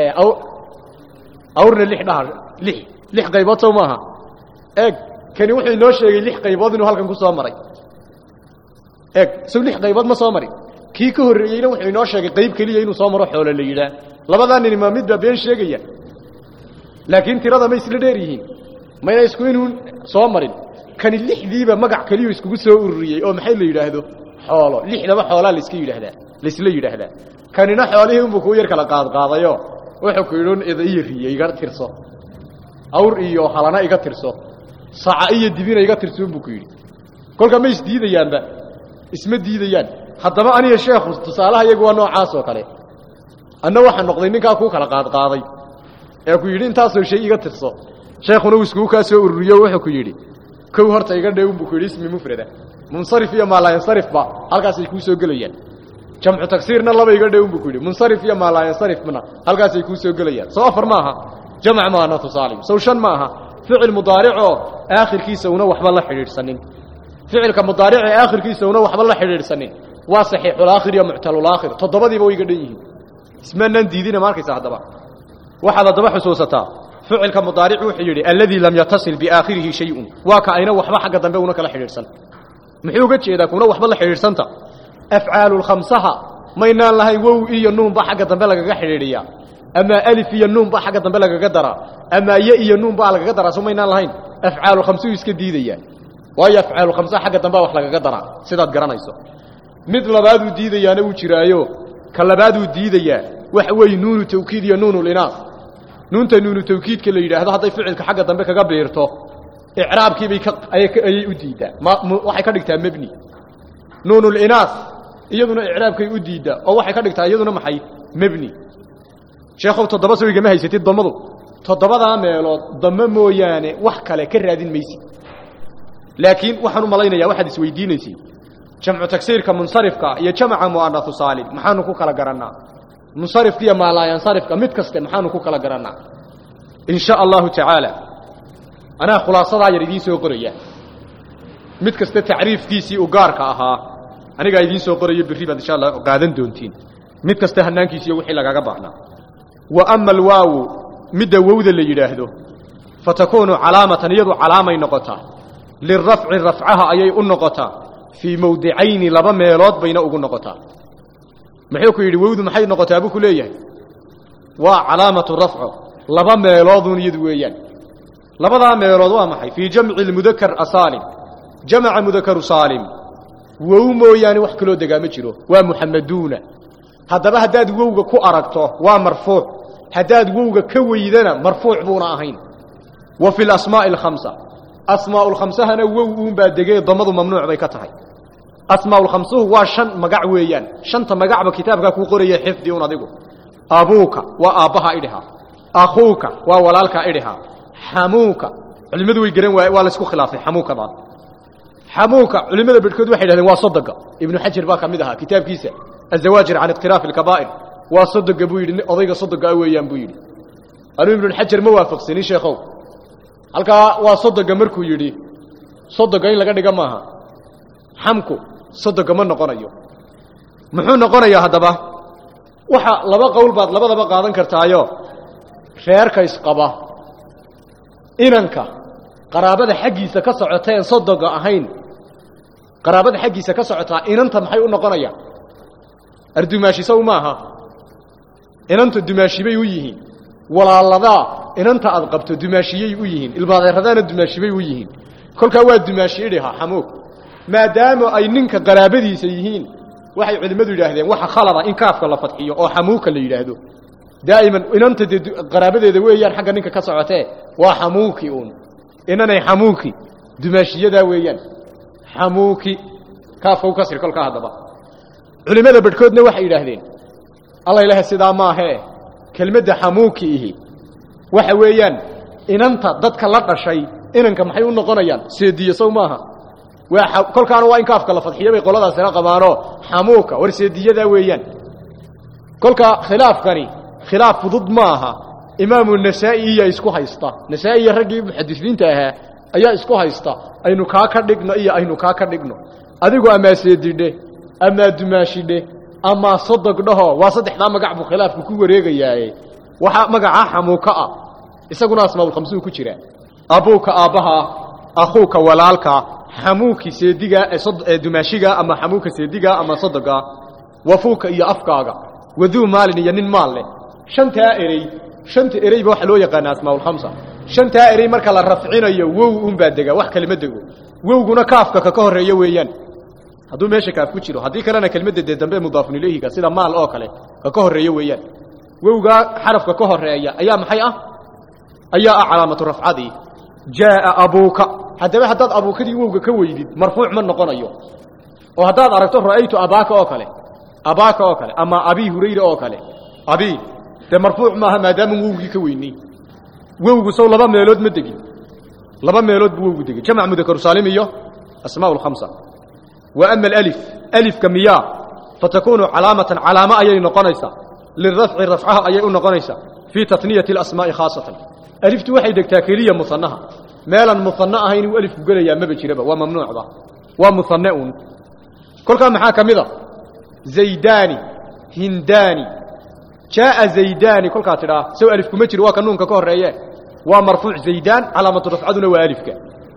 awrna lix dhaha lix lix qaybood sow maaha eeg kani wuxuu inoo sheegay lix qaybood inuu halkan ku soo maray eeg sow lix qaybood ma soo marin kii ka horreeyeyna wuxuu inoo sheegay qayb keliya inuu soo maro xoolo la yidhaah labadaa nini maa mid baa been sheegaya laakiin tirada ma isla dheer yihiin mayna isku inuu soo marin kani lixdiiba magac keliyu iskugu soo ururiyey oo maxay la yidhaahdo xoolo lixdaba xoolaa la iska yidhaahdaa la isla yidhaahdaa kanina xoolihii unbuu kuu yar kala qaadqaadayo wuxuu ku yidhi ida iyo riye iga tirso awr iyo halana iga tirso saca iyo dibina iga tirso unbuu ku yidhi kolka ma isdiidayaanba isma diidayaan haddaba aniga sheekhu tusaalaha iyagu waa noocaas oo kale anna waxaan noqday ninkaa kuu kala qaadqaaday ee ku yidhi intaasoo shay iga tirso sheekhuna uu iskuu kaa soo ururiyo wuxuu ku yidhi kow horta iga dhew unbuu ku yidhi ismi mufrada munsarif iyo maalaayansarifba halkaasay kuu soo gelayaan jamcu tagsiirna laba iga dhew unbuu ku yidhi munsarif iyo maalaayansarifna halkaasay kuu soo gelayaan soo afar maaha jamac maahna tusaalim sow shan maaha ficil mudaaricoo aakhirkiisa una waxba la xidhiidhsanin ficilka mudaarici aakhirkiisa una waxba la xidhiidhsanin waa saxiixul aakhir iyo muctalul aakhir toddobadiiba way iga dhan yihiin ismaanaan diidina markaysa haddaba waxaad haddaba xusuusataa ficilka mudaaric wuxuu yidhi alladii lam yatasil biaakhirihi shayun waa ka ayna waxba xagga dambe una kala xidhiidhsan muxuu uga jeedaa kuna waxba la xidhiidhsanta afcaalu lkhamsaha maynaan lahayn wow iyo nuun ba xagga dambe lagaga xidhiidhiyaa ama alif iyo nuun ba xagga dambe lagaga daraa ama ya iyo nuun baa lagaga daraa soo maynaan lahayn afcaalu khamsuhu iska diidayaan waayo afcaalu khamsaha xagga dambe wax lagaga daraa sidaad garanayso mid labaaduu diidayaana uu jiraayo ka labaaduu diidayaa waxa weeye nuunu tawkiid iyo nuunul inaas nuunta nuunu tawkiidka la yidhaahdo hadday ficilka xagga dambe kaga biirto icraabkiibay ka ayay u diiddaa waxay ka dhigtaa mebni nuunul inaas iyaduna icraabkay u diiddaa oo waxay ka dhigtaa iyaduna maxay mebni sheekhow toddoba soo igama haysatid dammadu toddobadaa meelood damo mooyaane wax kale ka raadin maysid laakiin waxaan u malaynayaa waxaad isweydiinaysay jamcu tagsiirka munsarifka iyo jamaca mu'anasu saalim maxaanu ku kala garannaa munsarifka iyo maalaayansarifka mid kaste maxaanu ku kala garannaa in sha allahu tacaala anaa khulaasadaa yar idiin soo qoraya mid kaste tacriifkiisii u gaarka ahaa anigaa idiin soo qorayo berri baad insha allah qaadan doontiin mid kaste hanaankiisiiyo wixii lagaga baahnaa wa ama alwaawu midda wowda la yidhaahdo fatakuunu calaamatan iyadu calaamay noqotaa lirafci rafcaha ayay u noqotaa fii mawdicayni laba meelood bayna ugu noqotaa muxuu ku yidhi wowdu maxay noqotaa buu ku leeyahay waa calaamatu rafco laba meelooduun iyadu weeyaan labadaa meelood waa maxay fii jamci lmudakar asaalim jamaca mudakaru saalim wow mooyaane wax kaloo degaa ma jiro waa muxamaduuna haddaba haddaad wowga ku aragto waa marfuuc haddaad wowga ka weydana marfuuc buuna ahayn wa fi lasmaa'i alkhamsa asmaa'u lkhamsahana wow uunbaa degee damadu mamnuuc bay ka tahay asmaa'u lkhamsuhu waa shan magac weeyaan shanta magacba kitaabkaa kuu qoraya xifdi un adigu abuuka waa aabbaha idhiha akhuuka waa walaalkaa idhiha xamuuka culimmadu way garan waaye waa la isku khilaafay xamuukadaa xamuuka culimmada bedhkood waxay yidhahdeen waa sodoga ibnu xajar baa ka mid ahaa kitaabkiisa azawaajir can ikhtilaafi alkabaa'ir waa sodoga buu yidhi odayga sodoga ah weeyaan buu yidhi anuu ibnuxajar ma waafaqsanin sheekhow halkaa waa sodoga markuu yidhi sodoga in laga dhiga maaha xamku sodoga ma noqonayo muxuu noqonayaa haddaba waxa laba qowl baad labadaba qaadan kartaayo reerka isqaba inanka qaraabada xaggiisa ka socoteen sodoga ahayn qaraabada xaggiisa ka socotaa inanta maxay u noqonayaan ardumaashi sow maaha inanta dumaashi bay u yihiin walaaladaa inanta aad qabto dumaashiyey u yihiin ilmaadeeradaana dumaashibay u yihiin kolkaa waa dumaashi idhiha xamuug maadaama ay ninka qaraabadiisa yihiin waxay culimmadu yidhaahdeen waxa khalada in kaafka la fadxiyo oo xamuuka la yidhaahdo daa'iman inanta dee qaraabadeeda weeyaan xagga ninka ka socotee waa xamuuki uun inanay xamuuki dumaashiyadaa weeyaan xamuuki kaafka u kasri kolkaa haddaba culimmada bedhkoodna waxay yidhaahdeen alla ilaha sidaa maahee kelmadda xamuuki ihi waxa weeyaan inanta dadka la dhashay inanka maxay u noqonayaan seediye sow maaha waa kolkaana waa in kaafka la fadxiyo bay qoladaasina qabaanoo xamuuka war seediyadaa weeyaan kolka khilaafkani khilaaf fudud maaha imaamu nasaa'i iyaa isku haysta nasaa'i iyo raggii muxadisiinta ahaa ayaa isku haysta aynu kaa ka dhigno iyo aynu kaa ka dhigno adigu amaa seedidhe amaa dumaashidhe amaa sodog dhaho waa saddexdaa magac buu khilaafku ku wareegayaaye waxaa magacaa xamuuka ah isaguna asmaa'ulkhamsuhu ku jira abuuka aabbaha akhuuka walaalka xamuuki seediga ee dumaashiga ama xamuuka seediga ama sodoga wafuuka iyo afkaaga waduu maalin iyo nin maal leh shantaa erey shanta ereyba waxa loo yaqaanaa asmaa'ulkhamsa shantaa erey marka la rafcinayo wow uunbaa dega wax kalima dego wowguna kaafka ka ka horreeya weeyaan hadduu meesha kaaf ku jiro haddii kalena kelmadda dee dambe mudaafun ilayhiga sida maal oo kale ka ka horreeyo weeyaan wowga xarafka ka horreeya ayaa maxay ah ayaa ah calaamatu rafcadii jaa abuuka haddaba haddaad abuukadii wowga ka weydid marfuuc ma noqonayo oo haddaad aragto ra'aytu abaaka oo kale abaaka oo kale ama abi hurayra oo kale abi de marfuuc maaha maadaama wowgii ka weynay wowgu soo laba meelood ma degin laba meelood buu wowgu degay jamac mudakar saalim iyo asmaa'ul khamsa wa amma al-alif alif kamiya fatakunu calaamatan calaama ayay noqonaysaa lirafci rafcaha ayay u noqonaysaa fi tatniyati al-asmaa'i khaasatan aliftu waxay degtaa kaliya musannaha meelan musanna ahayn uu alifku galayaa ma jiraba waa mamnuucba waa musannaun kolka maxaa kamida zaydani hindani jaa zaydani kolka tiraa soo alif kuma jiro waa kanuunka ka horeeye waa marfuuc zaydan calaamatu rafcaduna waa alifka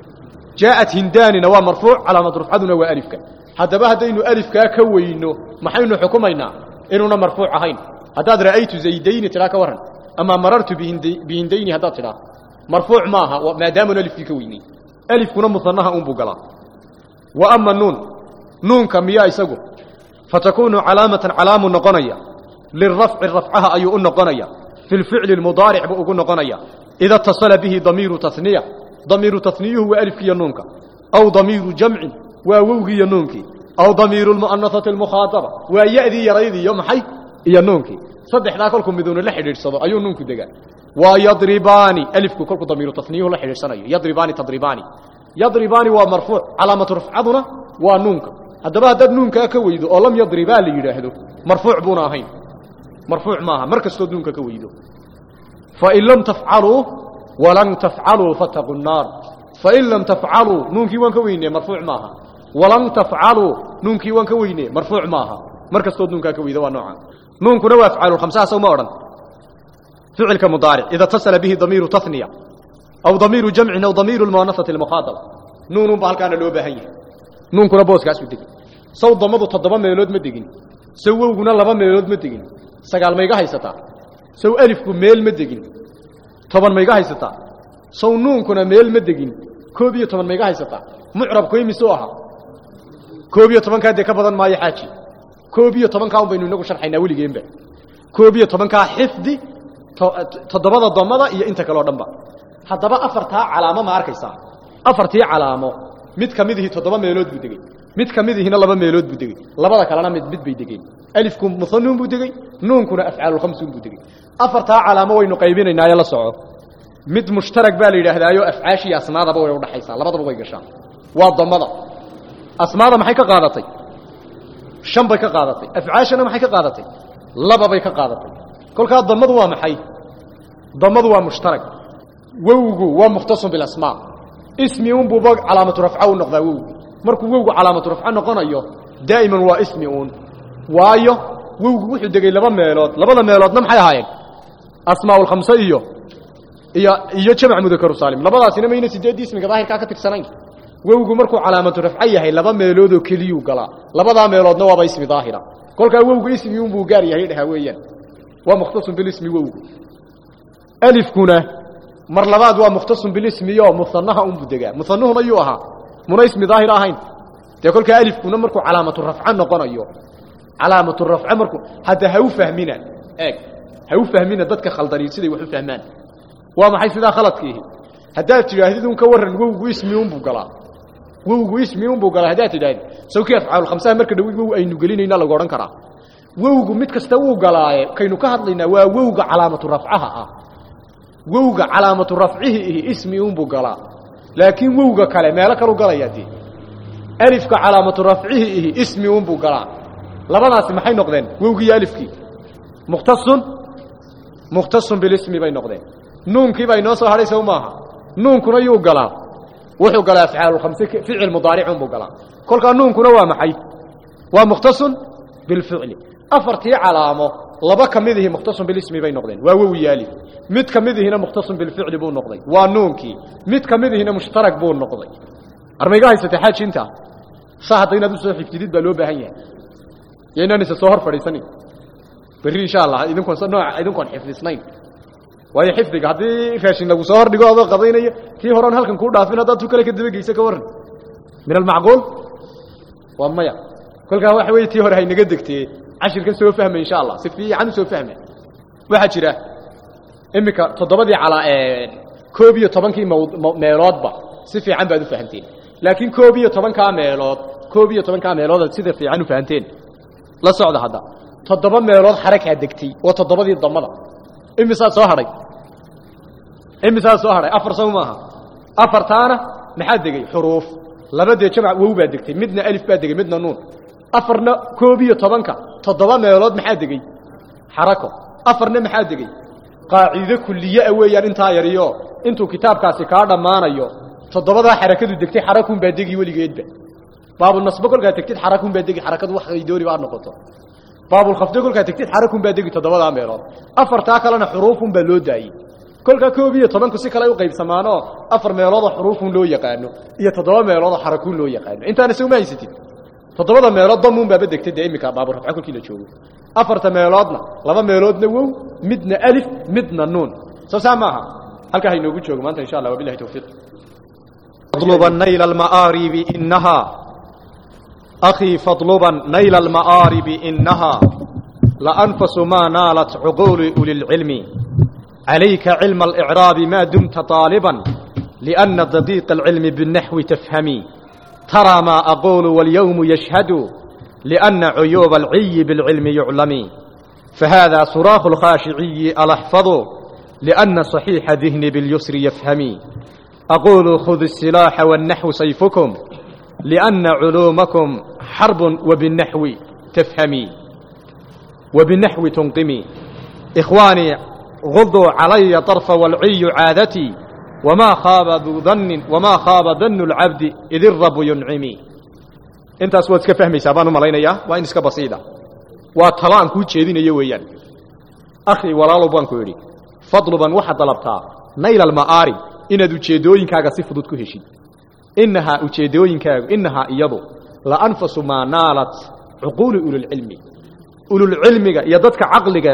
jaat hindanina waa marfuuc calaamatu rafcaduna waa alifka hadaba hadaynu alifka ka weyno maxaynu xukumaynaa inuuna marfuuc ahayn hadaad ra'aytu zaydayni tiraa ka waran ama marartu bihindayni hadaad tiraa marfuuc maaha maadaama alifki ka weynay alifkuna musannaha un buu galaa wa amma nun nuunka miyaa isagu fatakunu calaamatan calaamu noqonaya lirafci rafcaha ayuu u noqonaya fi lficli lmudaaric buu ugu noqonaya ida اtasala bihi damiiru taniya damiiru taniyuhu waa alifkiiyo nuunka aw damiiru jamcin waa wowgiiyo nuunkii aw damiiru lmu'anasati almukhaataba waa ya'dii yaraydii iyo maxay iyo nuunkii saddexdaa kolkuu miduuna la xidhiidhsado ayuu nuunku degaa waa yadribaani alifku kolkuu damiiru taniyuhu la xidhiidhsanayo yadribaani tadribaani yadribaani waa marfuuc calaamatu rafcaduna waa nuunka haddaba haddaad nuunkaa ka weydo oo lam yadribaa la yidhaahdo marfuuc buuna ahayn marfuuc maaha mar kastood nuunka ka weydo fain lam tafcaluu walan tafcaluu fataquu nnaar fain lam tafcaluu nuunkii waan ka weyne marfuuc maaha walan tafcaluu nuunkii waan ka weyne marfuuc maaha mar kastood nuunkaa ka weydo waa nooca nuunkuna waa afcaalulkhamsaha sow ma odhan ficilka mudaaric ida tasala bihi damiiru taniya aw damiiru jamcin aw damiiru lmu'anasati almukhaataba nuunun ba halkaana loo baahan yahay nuunkuna booskaas u degin saw damadu toddoba meelood ma degin saw wowguna laba meelood ma degin sagaal mayga haysataa saw alifku meel ma degin toban mayga haysataa saw nuunkuna meel ma degin koob iyo toban mayga haysataa mucrabku imisuu ahaa koob iyo tobankaa dee ka badan maayo xaaji koob iyo tobankaa un baynu inagu sharxaynaa weligeenba koob iyo tobankaa xifdi toddobada damada iyo inta kaleo dhanba haddaba afartaa calaamo ma arkaysaa afartii calaamo mid ka midihii toddoba meelood buu degey mid ka midihiina laba meelood buu degey labada kalena mid mid bay degeen alifku musannuun buu degey nuunkuna afcaalulkhamsuun buu degey afartaa calaamo waynu qaybinaynaayo la soco mid mushtarag baa la yidhaahdaayo afcaashiiyo asmaadaba way udhaxaysaa labadaba way gashaa waa damada asmaada maxay ka qaadatay shan bay ka qaadatay afcaashana maxay ka qaadatay laba bay ka qaadatay kolkaa damadu waa maxay damadu waa mushtarag wowgu waa mukhtasun bilasmaa ismi un buuba calaamatu rafca u noqdaa wowgu markuu wowgu calaamatu rafca noqonayo daa'iman waa ismi uun waayo wowgu wuxuu degay laba meelood labada meeloodna maxay ahaayeen asmaa'ulkhamsa iyo iyo iyo jamc mudakaru saalim labadaasina mayna sideeddii ismiga daahirkaa ka tirsanayn wowgu markuu calaamatu rafca yahay laba meeloodoo keliyuu galaa labadaa meeloodna waaba ismi daahira kolkaa wowgu ismi unbuu gaar yahay dhahaa weeyaan waa mukhtasun bilismi wowgu alifkuna mar labaad waa mukhtasun bilismiyo musannaha unbuu degaa musannuhuna yuu ahaa muna ismi daahir ahayn dee kolkaa alifkuna markuu calaamatu rafca noqonayo calaamatu rafca markuu hadda ha u fahmina eeg ha u fahmina dadka khaldani siday wax u fahmaan waa maxay sidaa khaladkiihi haddaad tidhaahdid un ka warran wowgu ismi unbuu galaa wowgu ismi unbuu galaa haddaad tidhahdid sawkii afcaalulkhamsaha marka dhawi wow aynu gelinayna lagu odhan karaa wowgu mid kasta wuu galaaye kaynu ka hadlaynaa waa wowga calaamatu rafcaha ah wowga calaamatu rafcihi ihi ismi unbuu galaa laakiin wowga kale meelo kalu galayaa dee alifka calaamatu rafcihi ihi ismi unbuu galaa labadaasi maxay noqdeen wowgii iyo alifkii mukhtasun mukhtasun bilismi bay noqdeen nuunkii baa inoo soo hadhay sow maaha nuunkuna yuu galaa wuxuu galaa afcaalulkhamse ficil mudaaric unbuu galaa kolkaa nuunkuna waa maxay waa mukhtasun bilficli afartii calaamo laba ka midihii mukhtasun bilismi bay noqdeen waa wow iyo alif mid ka midihina mukhtasun bilficli buu noqday waa nuunkii mid ka midihina mushtarag buu noqday armayga haysatay xaaji intaa saa hadda inaad u soo xigtidid baa loo baahan yahay iyo inaan isa soo hor fadhiisanin berri insha allah idinkoon nooca idinkoon xifdisnayn waayo xifdiga haddii raashin lagu soo hor dhigo adoo qadaynaya kii horan halkan kuu dhaafin haddaad tu kale ka dabageysa ka warran min almacquul waa maya كل كان واحد ويتي هور هاي نقدكتي عشر كان سوى فهم إن شاء الله سفي عن سوى فهمه واحد شراء إمك تضبطي على كوبي طبعا كي ميلاد با سفي عن بعد فهمتين لكن كوبي طبعا كان ميلاد كوبي طبعا كان ميلاد سيد في عنه فهمتين لا صعد هذا تضبط ميلاد حركة دكتي وتضبطي الضمضة إمي صار صهري إمي صار صهري أفر سوماها أفر تانا محدقي حروف لبدي جمع وو بادقتي مدنا ألف بادقي مدنا نون أفرنا كوبي طبعا كان تضبط ميلاد محدقي حركة أفرنا محدقي قاعدة كلية أويا انتا يريو انتو كتاب كاسي كاردا مانايو تضبطها حركة دكتي حركة بادقي ولي جيد باب النصب كل كان تكتيد حركة بادقي حركة واحد يدوري بعد نقطة باب الخفض كل كان تكتيد حركة بادقي تضبطها ميلاد أفر تاكلنا حروف بلوداي كل كوبية طبعا كسي كلا يقيب سمانه أفر ميلاد حروف لو يقانو إيا تضبط ميلاد حركة لو يقانو انت أنا سوي ما يستي تضبط ميلاد ضمون بابدك تدعي مكا باب الرفع كل كيلو تشوفه أفر ميلادنا لما ميلادنا وو مدنا ألف مدنا نون سو سامعها هل كهي نوجد شو ما أنت إن شاء الله وبالله توفيق فاطلبا نيل المآرب إنها أخي فاطلبا نيل المآرب إنها لأنفس ما نالت عقول أولي العلم عليك علم الإعراب ما دمت طالبا لأن دقيق العلم بالنحو تفهمي ترى ما أقول واليوم يشهد لأن عيوب العي بالعلم يعلمي فهذا صراخ الخاشعي ألحفظ لأن صحيح ذهن باليسر يفهمي أقول خذ السلاح والنحو سيفكم لأن علومكم حرب وبالنحو تفهمي وبالنحو تنقمي إخواني غضوا علي طرف والعي عادتي وما خاب ذو ظن وما خاب ظن العبد إذ الرب ينعمي انت اسود ka fahmaysa baan u maleynaya waa in iska basiida waa talaan ku jeedinayo weeyaan akhi walaalo baan ku yiri fadluban waxa dalabtaa nayl al ma'arib inaad u jeedooyinkaaga si fudud ku heshid innaha u jeedooyinkaaga innaha iyadu la anfasu ma nalat uqul ulul ilmi ulul ilmiga iyo dadka aqliga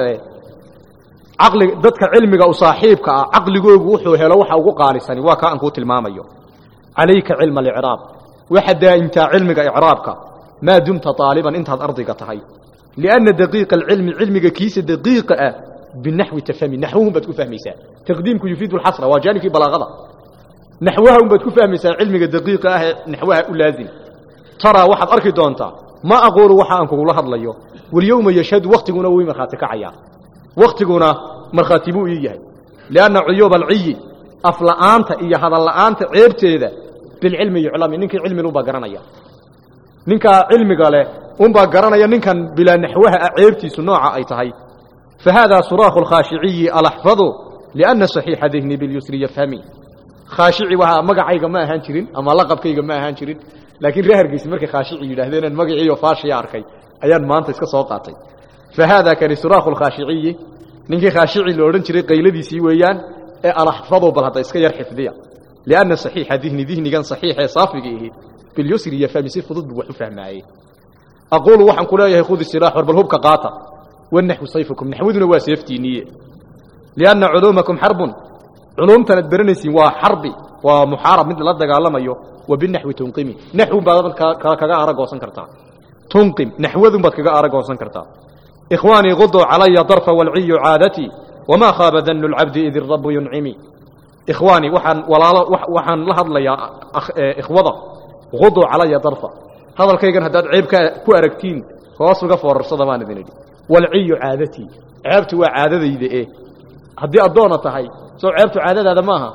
aqli dadka ilmiga u saaxiibka ah aqligoogu wuxuu helo waxa ugu qaalisan waa ka aan ku tilmaamayo alayka ilm al i'rab وحدا انت علمك إعرابك ما دمت طالبا انت أرضك تهي لأن دقيق العلم علمك كيس دقيق بالنحو تفهمي نحوهم بتكون فهمي سا تقديمك يفيد الحصر واجاني في بلاغضة نحوهم بتكون فهمي سا علمك دقيق نحوها لازم ترى واحد أركي دونتا ما أقول وحا أنك الله الله واليوم يشهد وقتنا وي مرخاتك عيا وقتنا مرخاتبو إياه لأن عيوب العي أفلآنت إيا هذا اللآنت عيبتي ذا بالعلم يعلم إنك علم نوبا قرانيا نينك علم قال أنبا قرانيا نينك بلا نحوها عيبتي صناعة أي تهي فهذا صراخ الخاشعي الأحفظه لأن صحيح ذهني باليسر يفهمي خاشعي وها مقعي ما هانشرين أما لقب كي ما هانشرين لكن رهر قيس مركي خاشعي يلهذين المقعي وفاشي ياركي أيان ما أنت اسك صوتاتي فهذا كان صراخ الخاشعي نينك خاشعي لورنشري قيلدي سيويان الأحفظه بلهذا اسك يرحف ذيا لأن صحيح ذهني ذهني كان صحيح صافي باليسر يفهم يصير فضد وحفهم معي أقول وحن كلا يأخذ السلاح ورب الهبك قاطع والنحو صيفكم نحوذنا واسيفتي نية لأن علومكم حرب علوم تندبرنسي وحربي ومحارب مثل لدى قال لما يو وبالنحو تنقمي نحو بعض كذا أرق وسنكرتا تنقم نحو ذنبت كذا أرق وسنكرتا إخواني غضوا علي ضرف والعي عادتي وما خاب ذن العبد إذ الرب ينعمي إخواني وحن ولا وحن لهض لي إخوضة غضوا علي ضرفة هذا الكيجن هداد عيب كأركتين خلاص وقفوا الصدمان ذنبي والعي عادتي عيبت وعادتي ذي إيه هدي أدونة هاي سو عيبت عادتي هذا ماها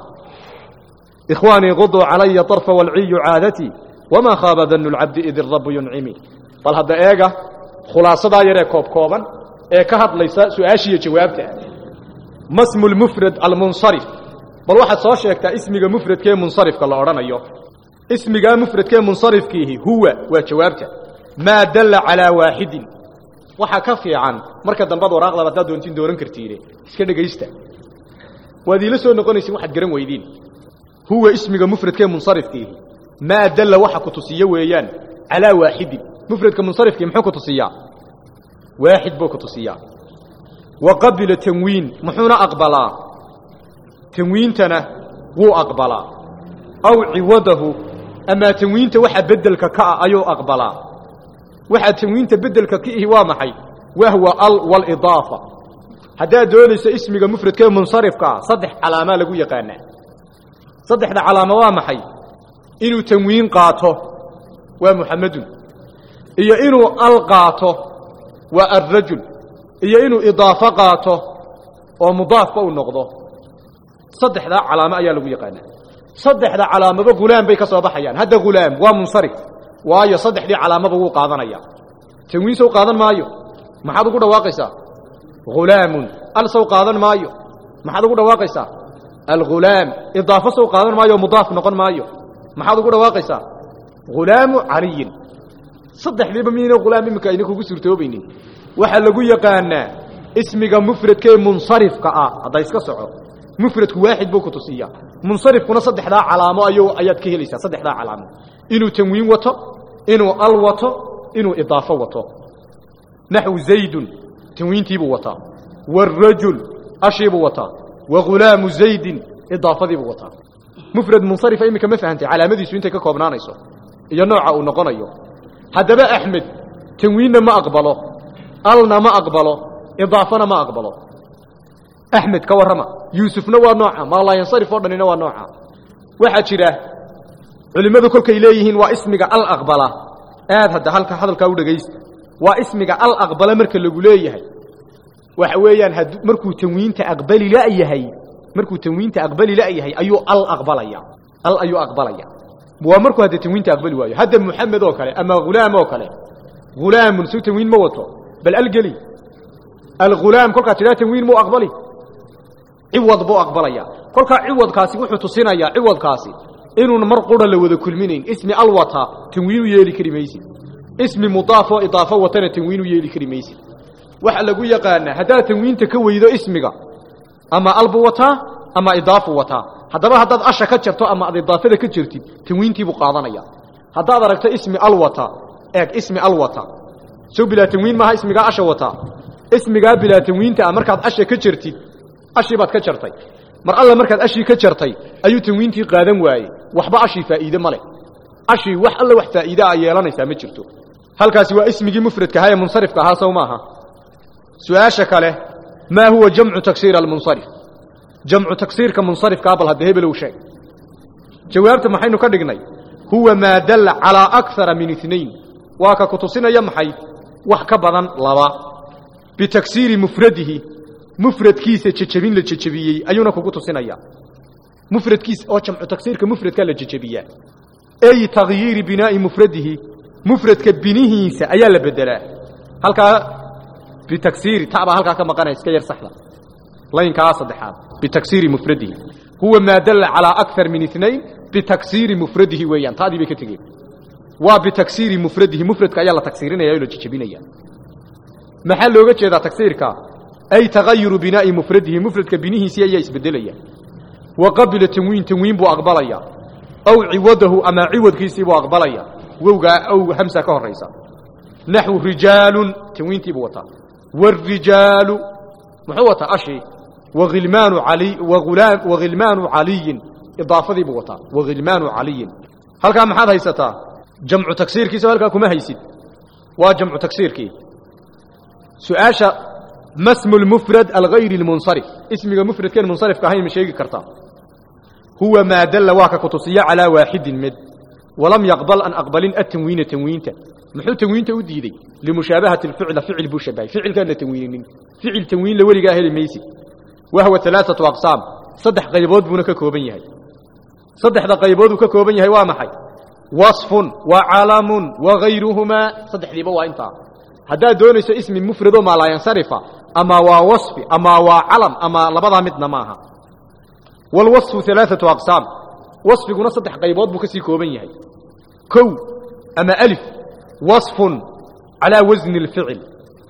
إخواني غضوا علي طرف والعي عادتي وما خاب ذن العبد إذ الرب ينعمي بل هذا إيجا خلاصة دايرة كوب كوبا إيه كهد ليس سؤاشية جوابته ما اسم المفرد المنصرف بل واحد soo sheegta ismiga mufradkee munsarifka la oranayo ismiga mufradkee munsarifkihi huwa waa jawaabta ma dalla ala waahidin waxa ka fiican marka dambad waraaqda wada doontin dooran kartiire iska dhageysta wadii la soo noqonaysi waxad garan weydin huwa ismiga mufradkee munsarifkihi ma dalla waxa ku tusiyo weeyaan ala waahidin mufradka munsarifkii muxuu ku tusiyaa waahid buu ku tusiyaa wa qabila tanwiin muxuna aqbalaa تنوينتنا هو أقبلا أو عوضه أما تنوينت وحا بدل كاء أيو أقبلا waxa tanwiinta bedelka ka ihi waa maxay wahwa al wal idaafa hadaa doonayso ismiga mufradka munsarifka saddex calaamad lagu yaqaan saddexda calaamad waa maxay inuu tanwiin qaato waa muhammadun iyo inuu al qaato waa ar-rajul iyo inuu idaafa qaato oo mudaaf u noqdo saddexda calaamad ayaa lagu yaqaan saddexda calaamado gulaam bay ka soo baxayaan hada gulaam waa munsarif waayo saddexdii calaamad uu qaadanaya tanwiin soo qaadan maayo maxaad ugu dhawaaqaysaa gulaamun al soo qaadan maayo maxaad ugu dhawaaqaysaa al gulaam idaafa soo qaadan maayo mudaaf noqon maayo maxaad ugu dhawaaqaysaa gulaamu aliyin saddexdiiba miina gulaam imika idinku ku suurtoobaynin waxa lagu yaqaanaa ismiga mufradka munsarifka ah haday iska soco mufradku waahid buu ku tusiya munsarifkuna saddexda calaamo ayuu ayaad ka helaysaa saddexda calaamo inuu tanwiin wato inuu al wato inuu idaafa wato nahwu zaydun tanwiintiibu wata warrajul ashibu wata wa gulaamu zaydin idaafadiibu wata mufrad munsarif imika ma fahantay calaamadiisu intay ka koobnaanayso iyo nooca uu noqonayo hadaba ahmed tanwiinna ma aqbalo alna ma aqbalo idaafana ma aqbalo ahmed ka warama yusufna waa nooca ma la yansarif oo dhanina waa nooca waxa jira culimadu kolkay leeyihiin waa ismiga al aqbala aad hada halka hadalka u dhageysta waa ismiga al aqbala marka lagu leeyahay waxa weeyaan markuu tanwiinta aqbali la yahay markuu tanwiinta aqbali la yahay ayuu al aqbalaya al ayuu aqbalaya waa markuu hada tanwiinta aqbali waayo hada muhammad oo kale ama gulaam oo kale gulaamun soo tanwiin ma wato bal algali الغلام كلها تلا تنوين مو أقبلي عوض بو أقبليا كلها عوض كاسي وحو تصينيا عوض كاسي إنو مرقودا لو ذا كل منين اسم الوطا تنوين يلي كريميسي اسم مضاف وإضافة وتنا تنوين يلي كريميسي وحلقوا يقانا هذا تنوين تكوي ذا اسمك أما البوطا أما إضافة وطا هذا ما هذا أشا كتشرتو أما إضافة كتشرتي تنوين تيبو قاضانيا هذا دركت اسم الوطا اك اسم الوطا شو بلا تنوين ما اسمك أشا وطا اسمiga bila tanwiinta markaad ashi ka jirtid ashi baad ka jartay mar alla markaad ashi ka jartay ayuu tanwiintii qaadan waayay waxba ashi faa'iido male ashi wax alla wax faa'iido ay yeelanaysa ma jirto halkaasi waa ismigii mufradka haya munsarifka ha soo maaha su'aasha kale ma huwa jam'u taksir al munsarif jam'u taksirka munsarifka bal hada hebel uu sheeg jawaabta maxaynu ka dhignay huwa ma dalla ala akthara min ithnayn waa ka kutusinaya maxay wax ka badan laba بتكسير مفرده مفرد كيس تشبين لتشبيه أيونا كوكو سنايا مفرد كيس أو جمع تكسير كمفرد كلا تشبيه أي تغيير بناء مفرده مفرد كبنيه سأيال بدلا هلكا بتكسير تعب هلكا كما قانا يسكير سحلا لين كاسد حال بتكسير مفرده هو ما دل على أكثر من اثنين بتكسير مفرده ويان تادي بكتغير وبتكسير مفرده مفرد كأيال تكسيرين يأيولو تشبينيا محل لوجه هذا تكسيرك أي تغير بناء مفرده مفرد كبنيه سيئة يسبدليا وقبل تنوين تنوين بو أقبليا أو عوضه أما عوض كيسي بو أقبليا ووقع أو همسة كهريسة نحو رجال تنوين تبوتا والرجال محوطة أشي وغلمان علي وغلام وغلمان علي إضافة بوتا وغلمان علي هل كان هذا هيستا جمع تكسير كيس هل كان كما هيسد وجمع تكسير كي سؤاشا ما اسم المفرد الغير المنصرف اسم المفرد كان منصرف كهي مش هيجي كرتا هو ما دل واقع قطصية على واحد مد ولم يقبل أن أقبلين التنوين تنوينته محل تنوينته وديدي لمشابهة الفعل فعل بوشبه فعل كان تنوين فعل تنوين لولي جاهل الميسي وهو ثلاثة أقسام صدح قيبود بنك كوبنيه صدح ذا قيبود كوبنيه وامحي وصف وعلم وغيرهما صدح ذي بوا انت هذا دونيس اسم مفرد ما لا ينصرف أما ووصف أما وعلم أما لبضا مدنا معها والوصف ثلاثة أقسام وصف قلنا صدح قيبات بكسي كوبين كو أما ألف وصف على وزن الفعل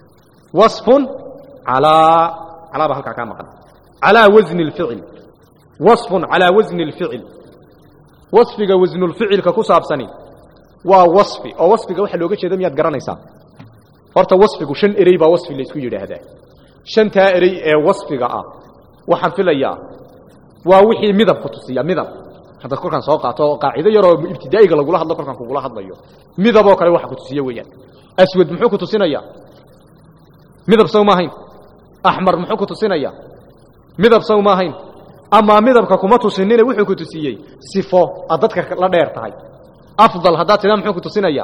وصف على على بحلقة كما قال على وزن الفعل وصف على وزن الفعل وصف وزن الفعل ككساب سني ووصف أو وصف وحا لوغا جيدا مياد غرانيسا horta wasfigu shan erey baa wasfi la isku yiraahdaa shanta erey ee wasfiga ah waxaan filayaa waa wixii midab ku tusiya midab hada korkan soo qaato qaacido yar oo ibtidaa'iga lagu hadlo korkan kugu la hadlayo midab oo kale waxa ku tusiya weeyaan aswad muxuu ku tusinayaa midab saw ma ahayn axmar muxuu ku tusinayaa midab saw ma ahayn ama midabka kuma tusinina wuxuu ku tusiyey sifo aad dadka la dheer tahay afdal haddaad tidhaa muxuu ku tusinayaa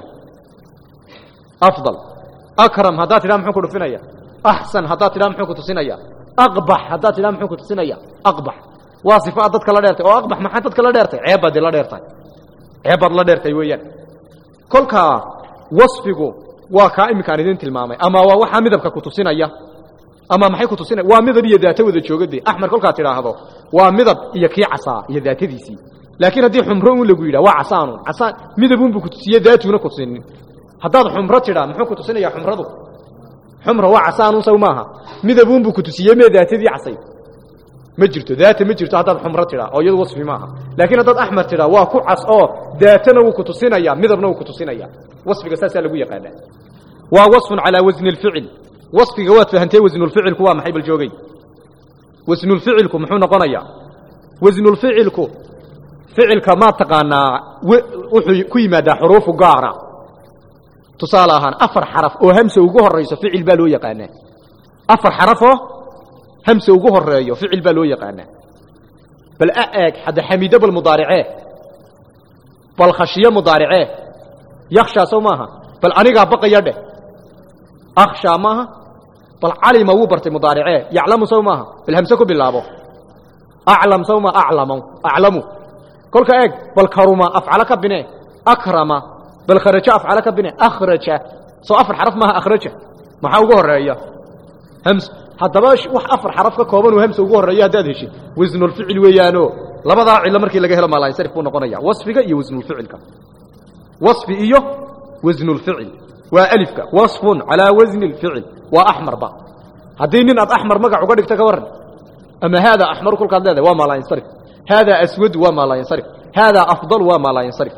afdal akram haddaad tidhaa muxuu ku dhufinaya axsan haddaad tidhaa muxuu ku tusinaya aqbax haddaad tidhaa muxuu ku tusinaya aqbax waa sifo aad dadka la dheertay oo aqbax maxaa dadka la dheertay ceeb baad la dheertay ceeb baad la dheertay weeyaan kolkaa wasfigu waa kaa iminkaan idin tilmaamay ama waa waxaa midabka ku tusinaya ama maxay ku tusinaya waa midab iyo daato wada joogade axmar kolkaad tidhaahdo waa midab iyo kii casaa iyo daatadiisii laakiin haddii xumro un lagu yidhaha waa casaanu casaan midabunbu ku tusiye daatuuna ku tusinin haddaad xumro tidhaa muxuu ku tusinaya xumradu xumra waa casaanun saw maaha midabunbu ku tusiye mee daatadii casay ma jirto daata ma jirto haddaad xumro tidhaa oo iyadu wasfi maaha laakiin haddaad axmar tidhaa waa ku cas oo daatana wuu ku tusinaya midabna wuu ku tusinaya wasfiga saasaa lagu yaqaanaa waa wasfun calaa wasni alficil wasfiga waad fahantee wasnulficilku waa maxay bal joogay wasnulficilku muxuu noqonayaa wasnulficilku ficilka ma taqaanaa wuxuu ku yimaadaa xuruufu gaara tusaale ahaan afar xaraf oo hamsa ugu horeyso ficil baa loo yaqaanaa afar xaraf oo hamsa ugu horeeyo ficil baa loo yaqaanaa bal aag hada xamida bal mudaarice bal khashiya mudaarice yakhsha soo maaha bal aniga baqaya dheh akhsha maaha bal calima wuu bartay mudaarice yaclamu soo maaha bal hamsa ku bilaabo aclam soo ma aclamu aclamu kolka eeg bal karuma afcala ka bine akrama bal kharaja afcala ka bine akhraja soo afar xaraf maaha akhraja maxaa ugu horeeya hams haddaba wax afar xaraf ka kooban oo hamsa ugu horeeya haddaad heshid wasnulficil weeyaano labadaa cilo markii laga helo maalayinsarif buu noqonaya wasfiga iyo wasnulficilka wasfi iyo wasnulficil waa alifka wasfun calaa wasni lficil waa axmarba haddii nin aad axmar magac uga dhigta ka waran ama haadaa axmaru kolkaad leedahay waa maalayinsarif haadaa aswadu waa maalayinsarif haadaa afdal waa maalayinsarif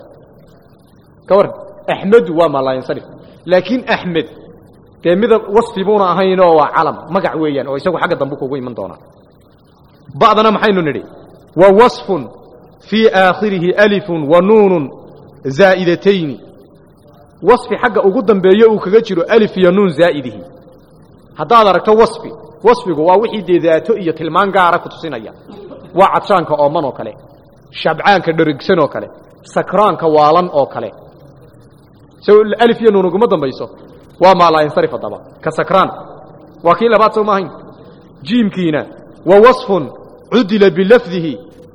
ka waran axmedu waa maalayinsarif laakiin axmed dee midab wasfi buuna ahaynoo waa calam magac weeyaan oo isagu xagga dambe kugu iman doonaa ba'dana maxaynu nidhi wa wasfun fii aakhirihi alifun wa nuunun zaa'idatayni wasfi xagga ugu dambeeyo uu kaga jiro alif iyo nuun zaa'idihi haddaad aragto wasfi wasfigu waa wixii dee daato iyo tilmaan gaara ku tusinaya waa cadshaanka ooman oo kale shabcaanka dherigsan oo kale sakraanka waalan oo kale so alif iyo nuun uguma dambayso waa maalayinsarif haddaba ka sakraan waa kii labaad soo maahayn jiimkiina wa wasfun cudila bilafdihi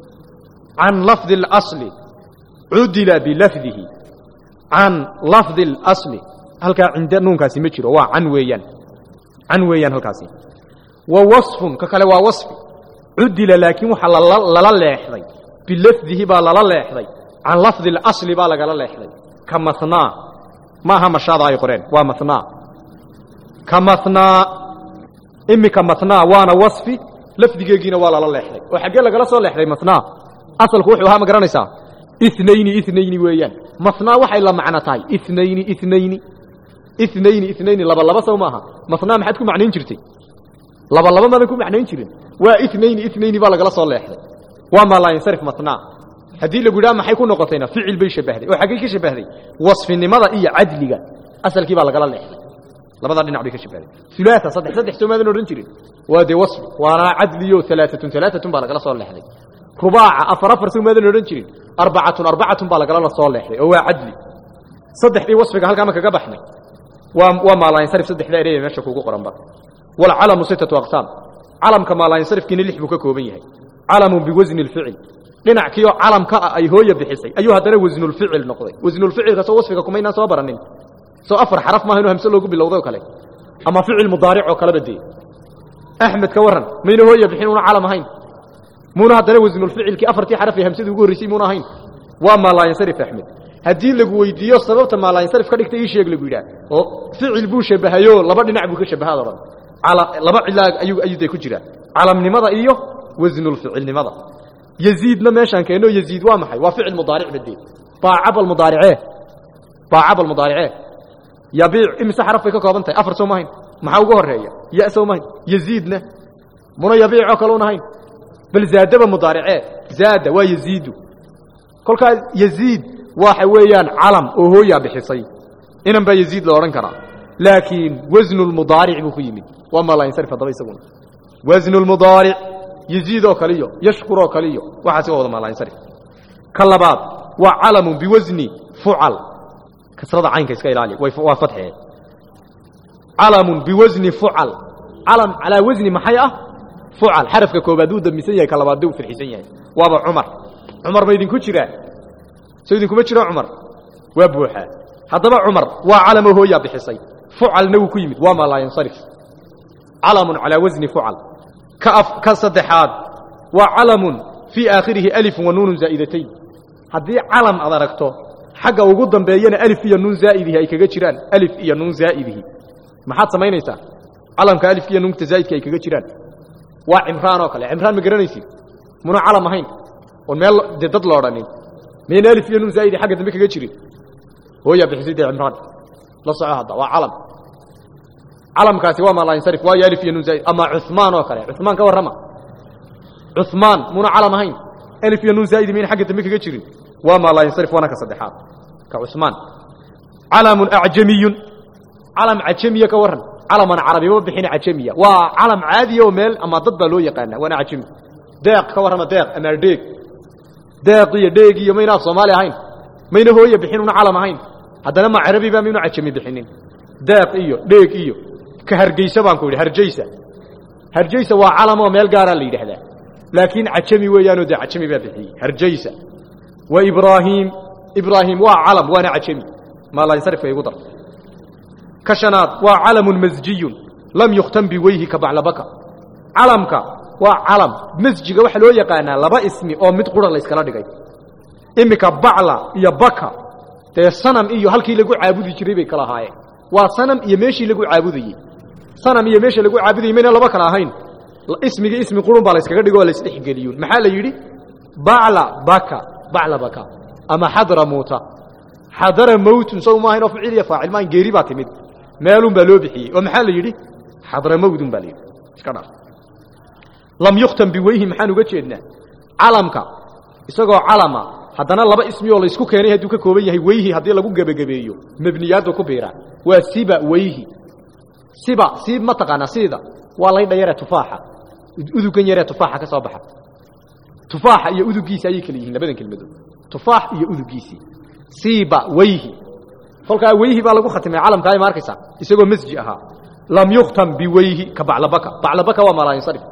can lafdi اlasli cudila bilafdihi can lafdi اlasli halkaa cinda nuunkaasi ma jiro waa can weeyaan can weeyaan halkaasi wa wasfun ka kale waa wasfi cudila laakiin waxaa lala leexday bilafdihi baa lala leexday can lafdi اlasli baa lagala leexday ka mathnaa maaha mashaada ay qoreen waa mathnaa ka mathnaa imika mathnaa waana wasfi lafdigeegiina waa lala leexday oo xaggee lagala soo leexday mathnaa asalku wuxuu ahaa ma garanaysaa inayni inayni weeyaan mathnaa waxay la macno tahay inayni inayni inayni inayni laba laba sow maaha mathnaa maxaad ku macnayn jirtay laba laba maadan ku macnayn jirin waa inayni inayni baa lagala soo leexday waa maalayinsarif mathnaa haddii lagu yidhaha maxay ku noqotayna ficil bay shabahday oo xaggey ka shabahday wasfinimada iyo cadliga asalkii baa lagala leexday labadaa dhinac bay ka shabahday ulaaa saddex saddex soo maadan odhan jirin waa dee wasfi waana cadliyo alaaatun alaaatun baa lagala soo leexday rubaaca afar afar soo maadan odhan jirin arbacatun arbacatun baa lagala soo leexday oo waa cadli saddexdii wasfiga halkaa ma kaga baxnay waa waa maalayinsarif saddexdaa erey meesha kugu qoranba walcalamu sittatu aqsaam calamka maalayinsarifkiina lix buu ka kooban yahay calamun biwasni lficil dhinackiioo calamka ah ay hooya bixisay ayuu haddana wasnulficil noqday wasnulficilka soo wasfiga kumaynaan soo baranin soo afar xaraf maaha inuu hamse loogu bilowday oo kale ama ficil mudaaric oo kaleba dee axmed ka waran mayna hooya bixin una calam ahayn muuna haddana wasnulficilkii afartii xaraf ee hamsadii ugu horreysay muuna ahayn waa maalayinsarif axmed haddii lagu weydiiyo sababta maalayinsarif ka dhigta ii sheeg lagu yidhaah oo ficil buu shabahayo laba dhinac buu ka shabahaad odhan laba cilaag ayuu ayuu dee ku jiraa calamnimada iyo wasnulficilnimada يزيدنا ماشان كأنه يزيد وامحي وفعل مضارع بدي باعب المضارعه باعب المضارعه يبيع امسح حرف فيك كوبنت افر سو ماهين ما ugu horeeya ya soo mahin يزيدنا muna yabiico kaluna hayn bal zaadaba mudaarice zaada waa yaziidu kolka yaziid waxa weeyaan calam oo hooya bixisay inan ba yaziid la oran karaa لكن وزن المضارع بكيمي وما لا ينصرف هذا يسمونه وزن المضارع يزيد كليو يشكر كليو وحسبه ما لا ينصرف كلبات وعلم بوزن فعل كسرة عين كيس كيلالي وفتحه علم بوزن فعل علم على وزن محيئة فعل حرف كوبادود المثلية كلبات دو في الحسين وابا عمر عمر ما يدين كتيرا سيدين كتيرا عمر وابوحا هذا عمر وعلم هو يا بحسين فعل نو كيمد وما لا ينصرف علم على وزن فعل كأف كصدحات وعلم في آخره ألف ونون زائدتين هذه علم أدركته حاجة وجودا بينا ألف يا نون زائده أي كجيران ألف يا نون زائده ما حد سمعنا يسا علم كألف يا نون تزايد كي كجيران وعمران وكله عمران مجرنيسي من علم هين والمال جدد لورانين من ألف يا نون زائده حاجة دمك كجيرين هو يا بحسيد عمران لا صح هذا وعلم علم كاسي وما لا ينصرف ويا ألف يا نون زائد أما عثمان وكله عثمان كورما عثمان من علم هين ألف يا نون زائد من حاجة دمك كجيرين وما لا ينصرف وانا كصدحات كعثمان علم أعجمي علم عجمية كورن علم عربي وبحين عجمية وعلم عادي وميل أما ضد له يقانا وانا عجمي داق كورن داق أنا ديق داقية داقية مين الصومالي هين مين هو يبحين علم هين هذا لما عربي بقى مين عجمي بحينين داقية داقية كهرجيسة بانكولي هرجيسة هرجيسة وعلم وميل قارا اللي هذا لكن عجمي ويانو دا عجمي بحين هرجيسة وإبراهيم إبراهيم وعلم وانا عجمي ما لا ينصرف يقدر كشنات وعلم مزجي لم يختم بويه كبعلبك علمك وعلم مزجي waxa loo yaqaana laba ismi oo mid qura la iskala dhigay imika bacla iyo baka te sanam iyo halkii lagu caabudi jiray bay kala haayeen waa sanam iyo meeshii lagu caabudayay sanam iyo meeshii lagu caabudayay meena laba kala ahayn ismiga ismi qurun baa la iskaga dhigo la isdhexgeliyo maxaa la yiri bacla baka bacla baka ama hadra muuta hadra maut soo ma hayno ficil ya faacil ma geeri baa timid meelun baa loo bixiyay oo maxaa la yiri hadra maudun baa la yiri iska dhaaf lam yuqtam biwayhi maxaan uga jeednaa calamka isagoo calama haddana laba ismi oo la isku keenay haduu ka kooban yahay wayhi hadii lagu gabagabeeyo mabniyaad ku biira waa siba wayhi siba sib ma taqana sida waa lay dhayara tufaaxa udugan yara tufaaxa ka soo baxa tufaaxa iyo udugiisa ay kala yihiin labadan kelmadood tufaax iyo udugiisi siba wayhi falka wayhi baa lagu khatimay calamka ay markaysa isagoo masji aha lam yuqtam biwayhi ka baclabaka baclabaka waa ma la yansarif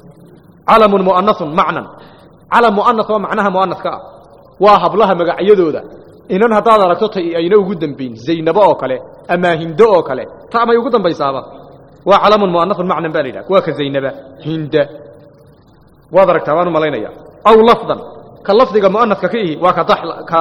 علم مؤنث معنى علم مؤنث ومعناها مؤنث كا وهبلها مغعيدودا inaan hadaad aragto tay ayna ugu dambeyn zaynaba oo kale ama hindo oo kale taama ugu dambaysaaba waa calamun muannath macna balida waa ka zaynaba hinda waad aragtaa waan malaynaya aw lafdan ka lafdiga muannathka ka waa ka dahla ka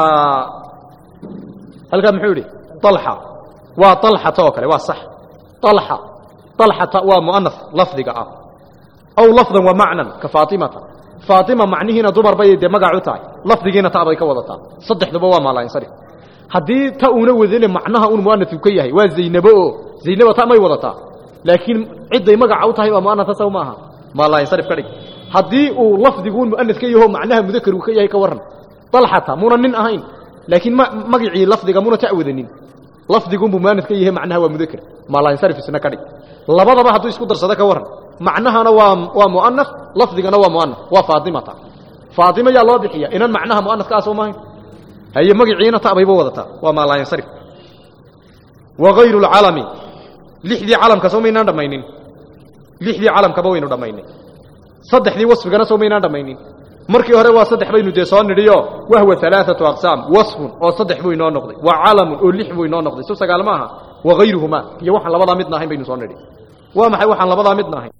halka muxuu yiri talha waa talha oo kale waa sax talha talha waa muannath lafdiga ah أو لفظا ومعنى كفاطمة فاطمة معنيهنا دمر بيد مقعوتاي لفظينا تابي كوضتا صدح دبوا ما لا ينصرف هدي تاونا وذين معناها اون مؤنث كيهي وا زينبو زينبو تا ما يوضتا لكن عده مقعوتاي وما انا تسوماها ما لا ينصرف كدي هدي او لفظيغون مؤنث كيهو معناها مذكر كيهي كورن طلحه منن اهين لكن ما مقعي لفظيغا منا تعودنين لفظيغون مؤنث كيهي معناها ومذكر ما لا ينصرف سنه كدي labadaba haduu isku darsada ka waran macnahana waa waa muannas lafdigana waa muannas waa faadimata faadima ya loo bixiya inaan macnaha muannas ka soo maahay hay magaciina taabayba wadata waa ma la yansarif wa ghayru al-alami lixdi alam ka soo meeyna dhamaynin lixdi alam ka bawaynu dhamaynin saddexdii wasfigana soo meeyna dhamaynin markii hore waa saddex baynu de soo nidhiyo wa huwa thalathatu aqsam wasf oo saddex buu inoo noqday wa alam oo lix buu inoo noqday soo sagaal maaha wa ghayruhuma iyo waxaan labada midna ahayn baynu soo nidhi waa maxay waxaan labada midna ahayn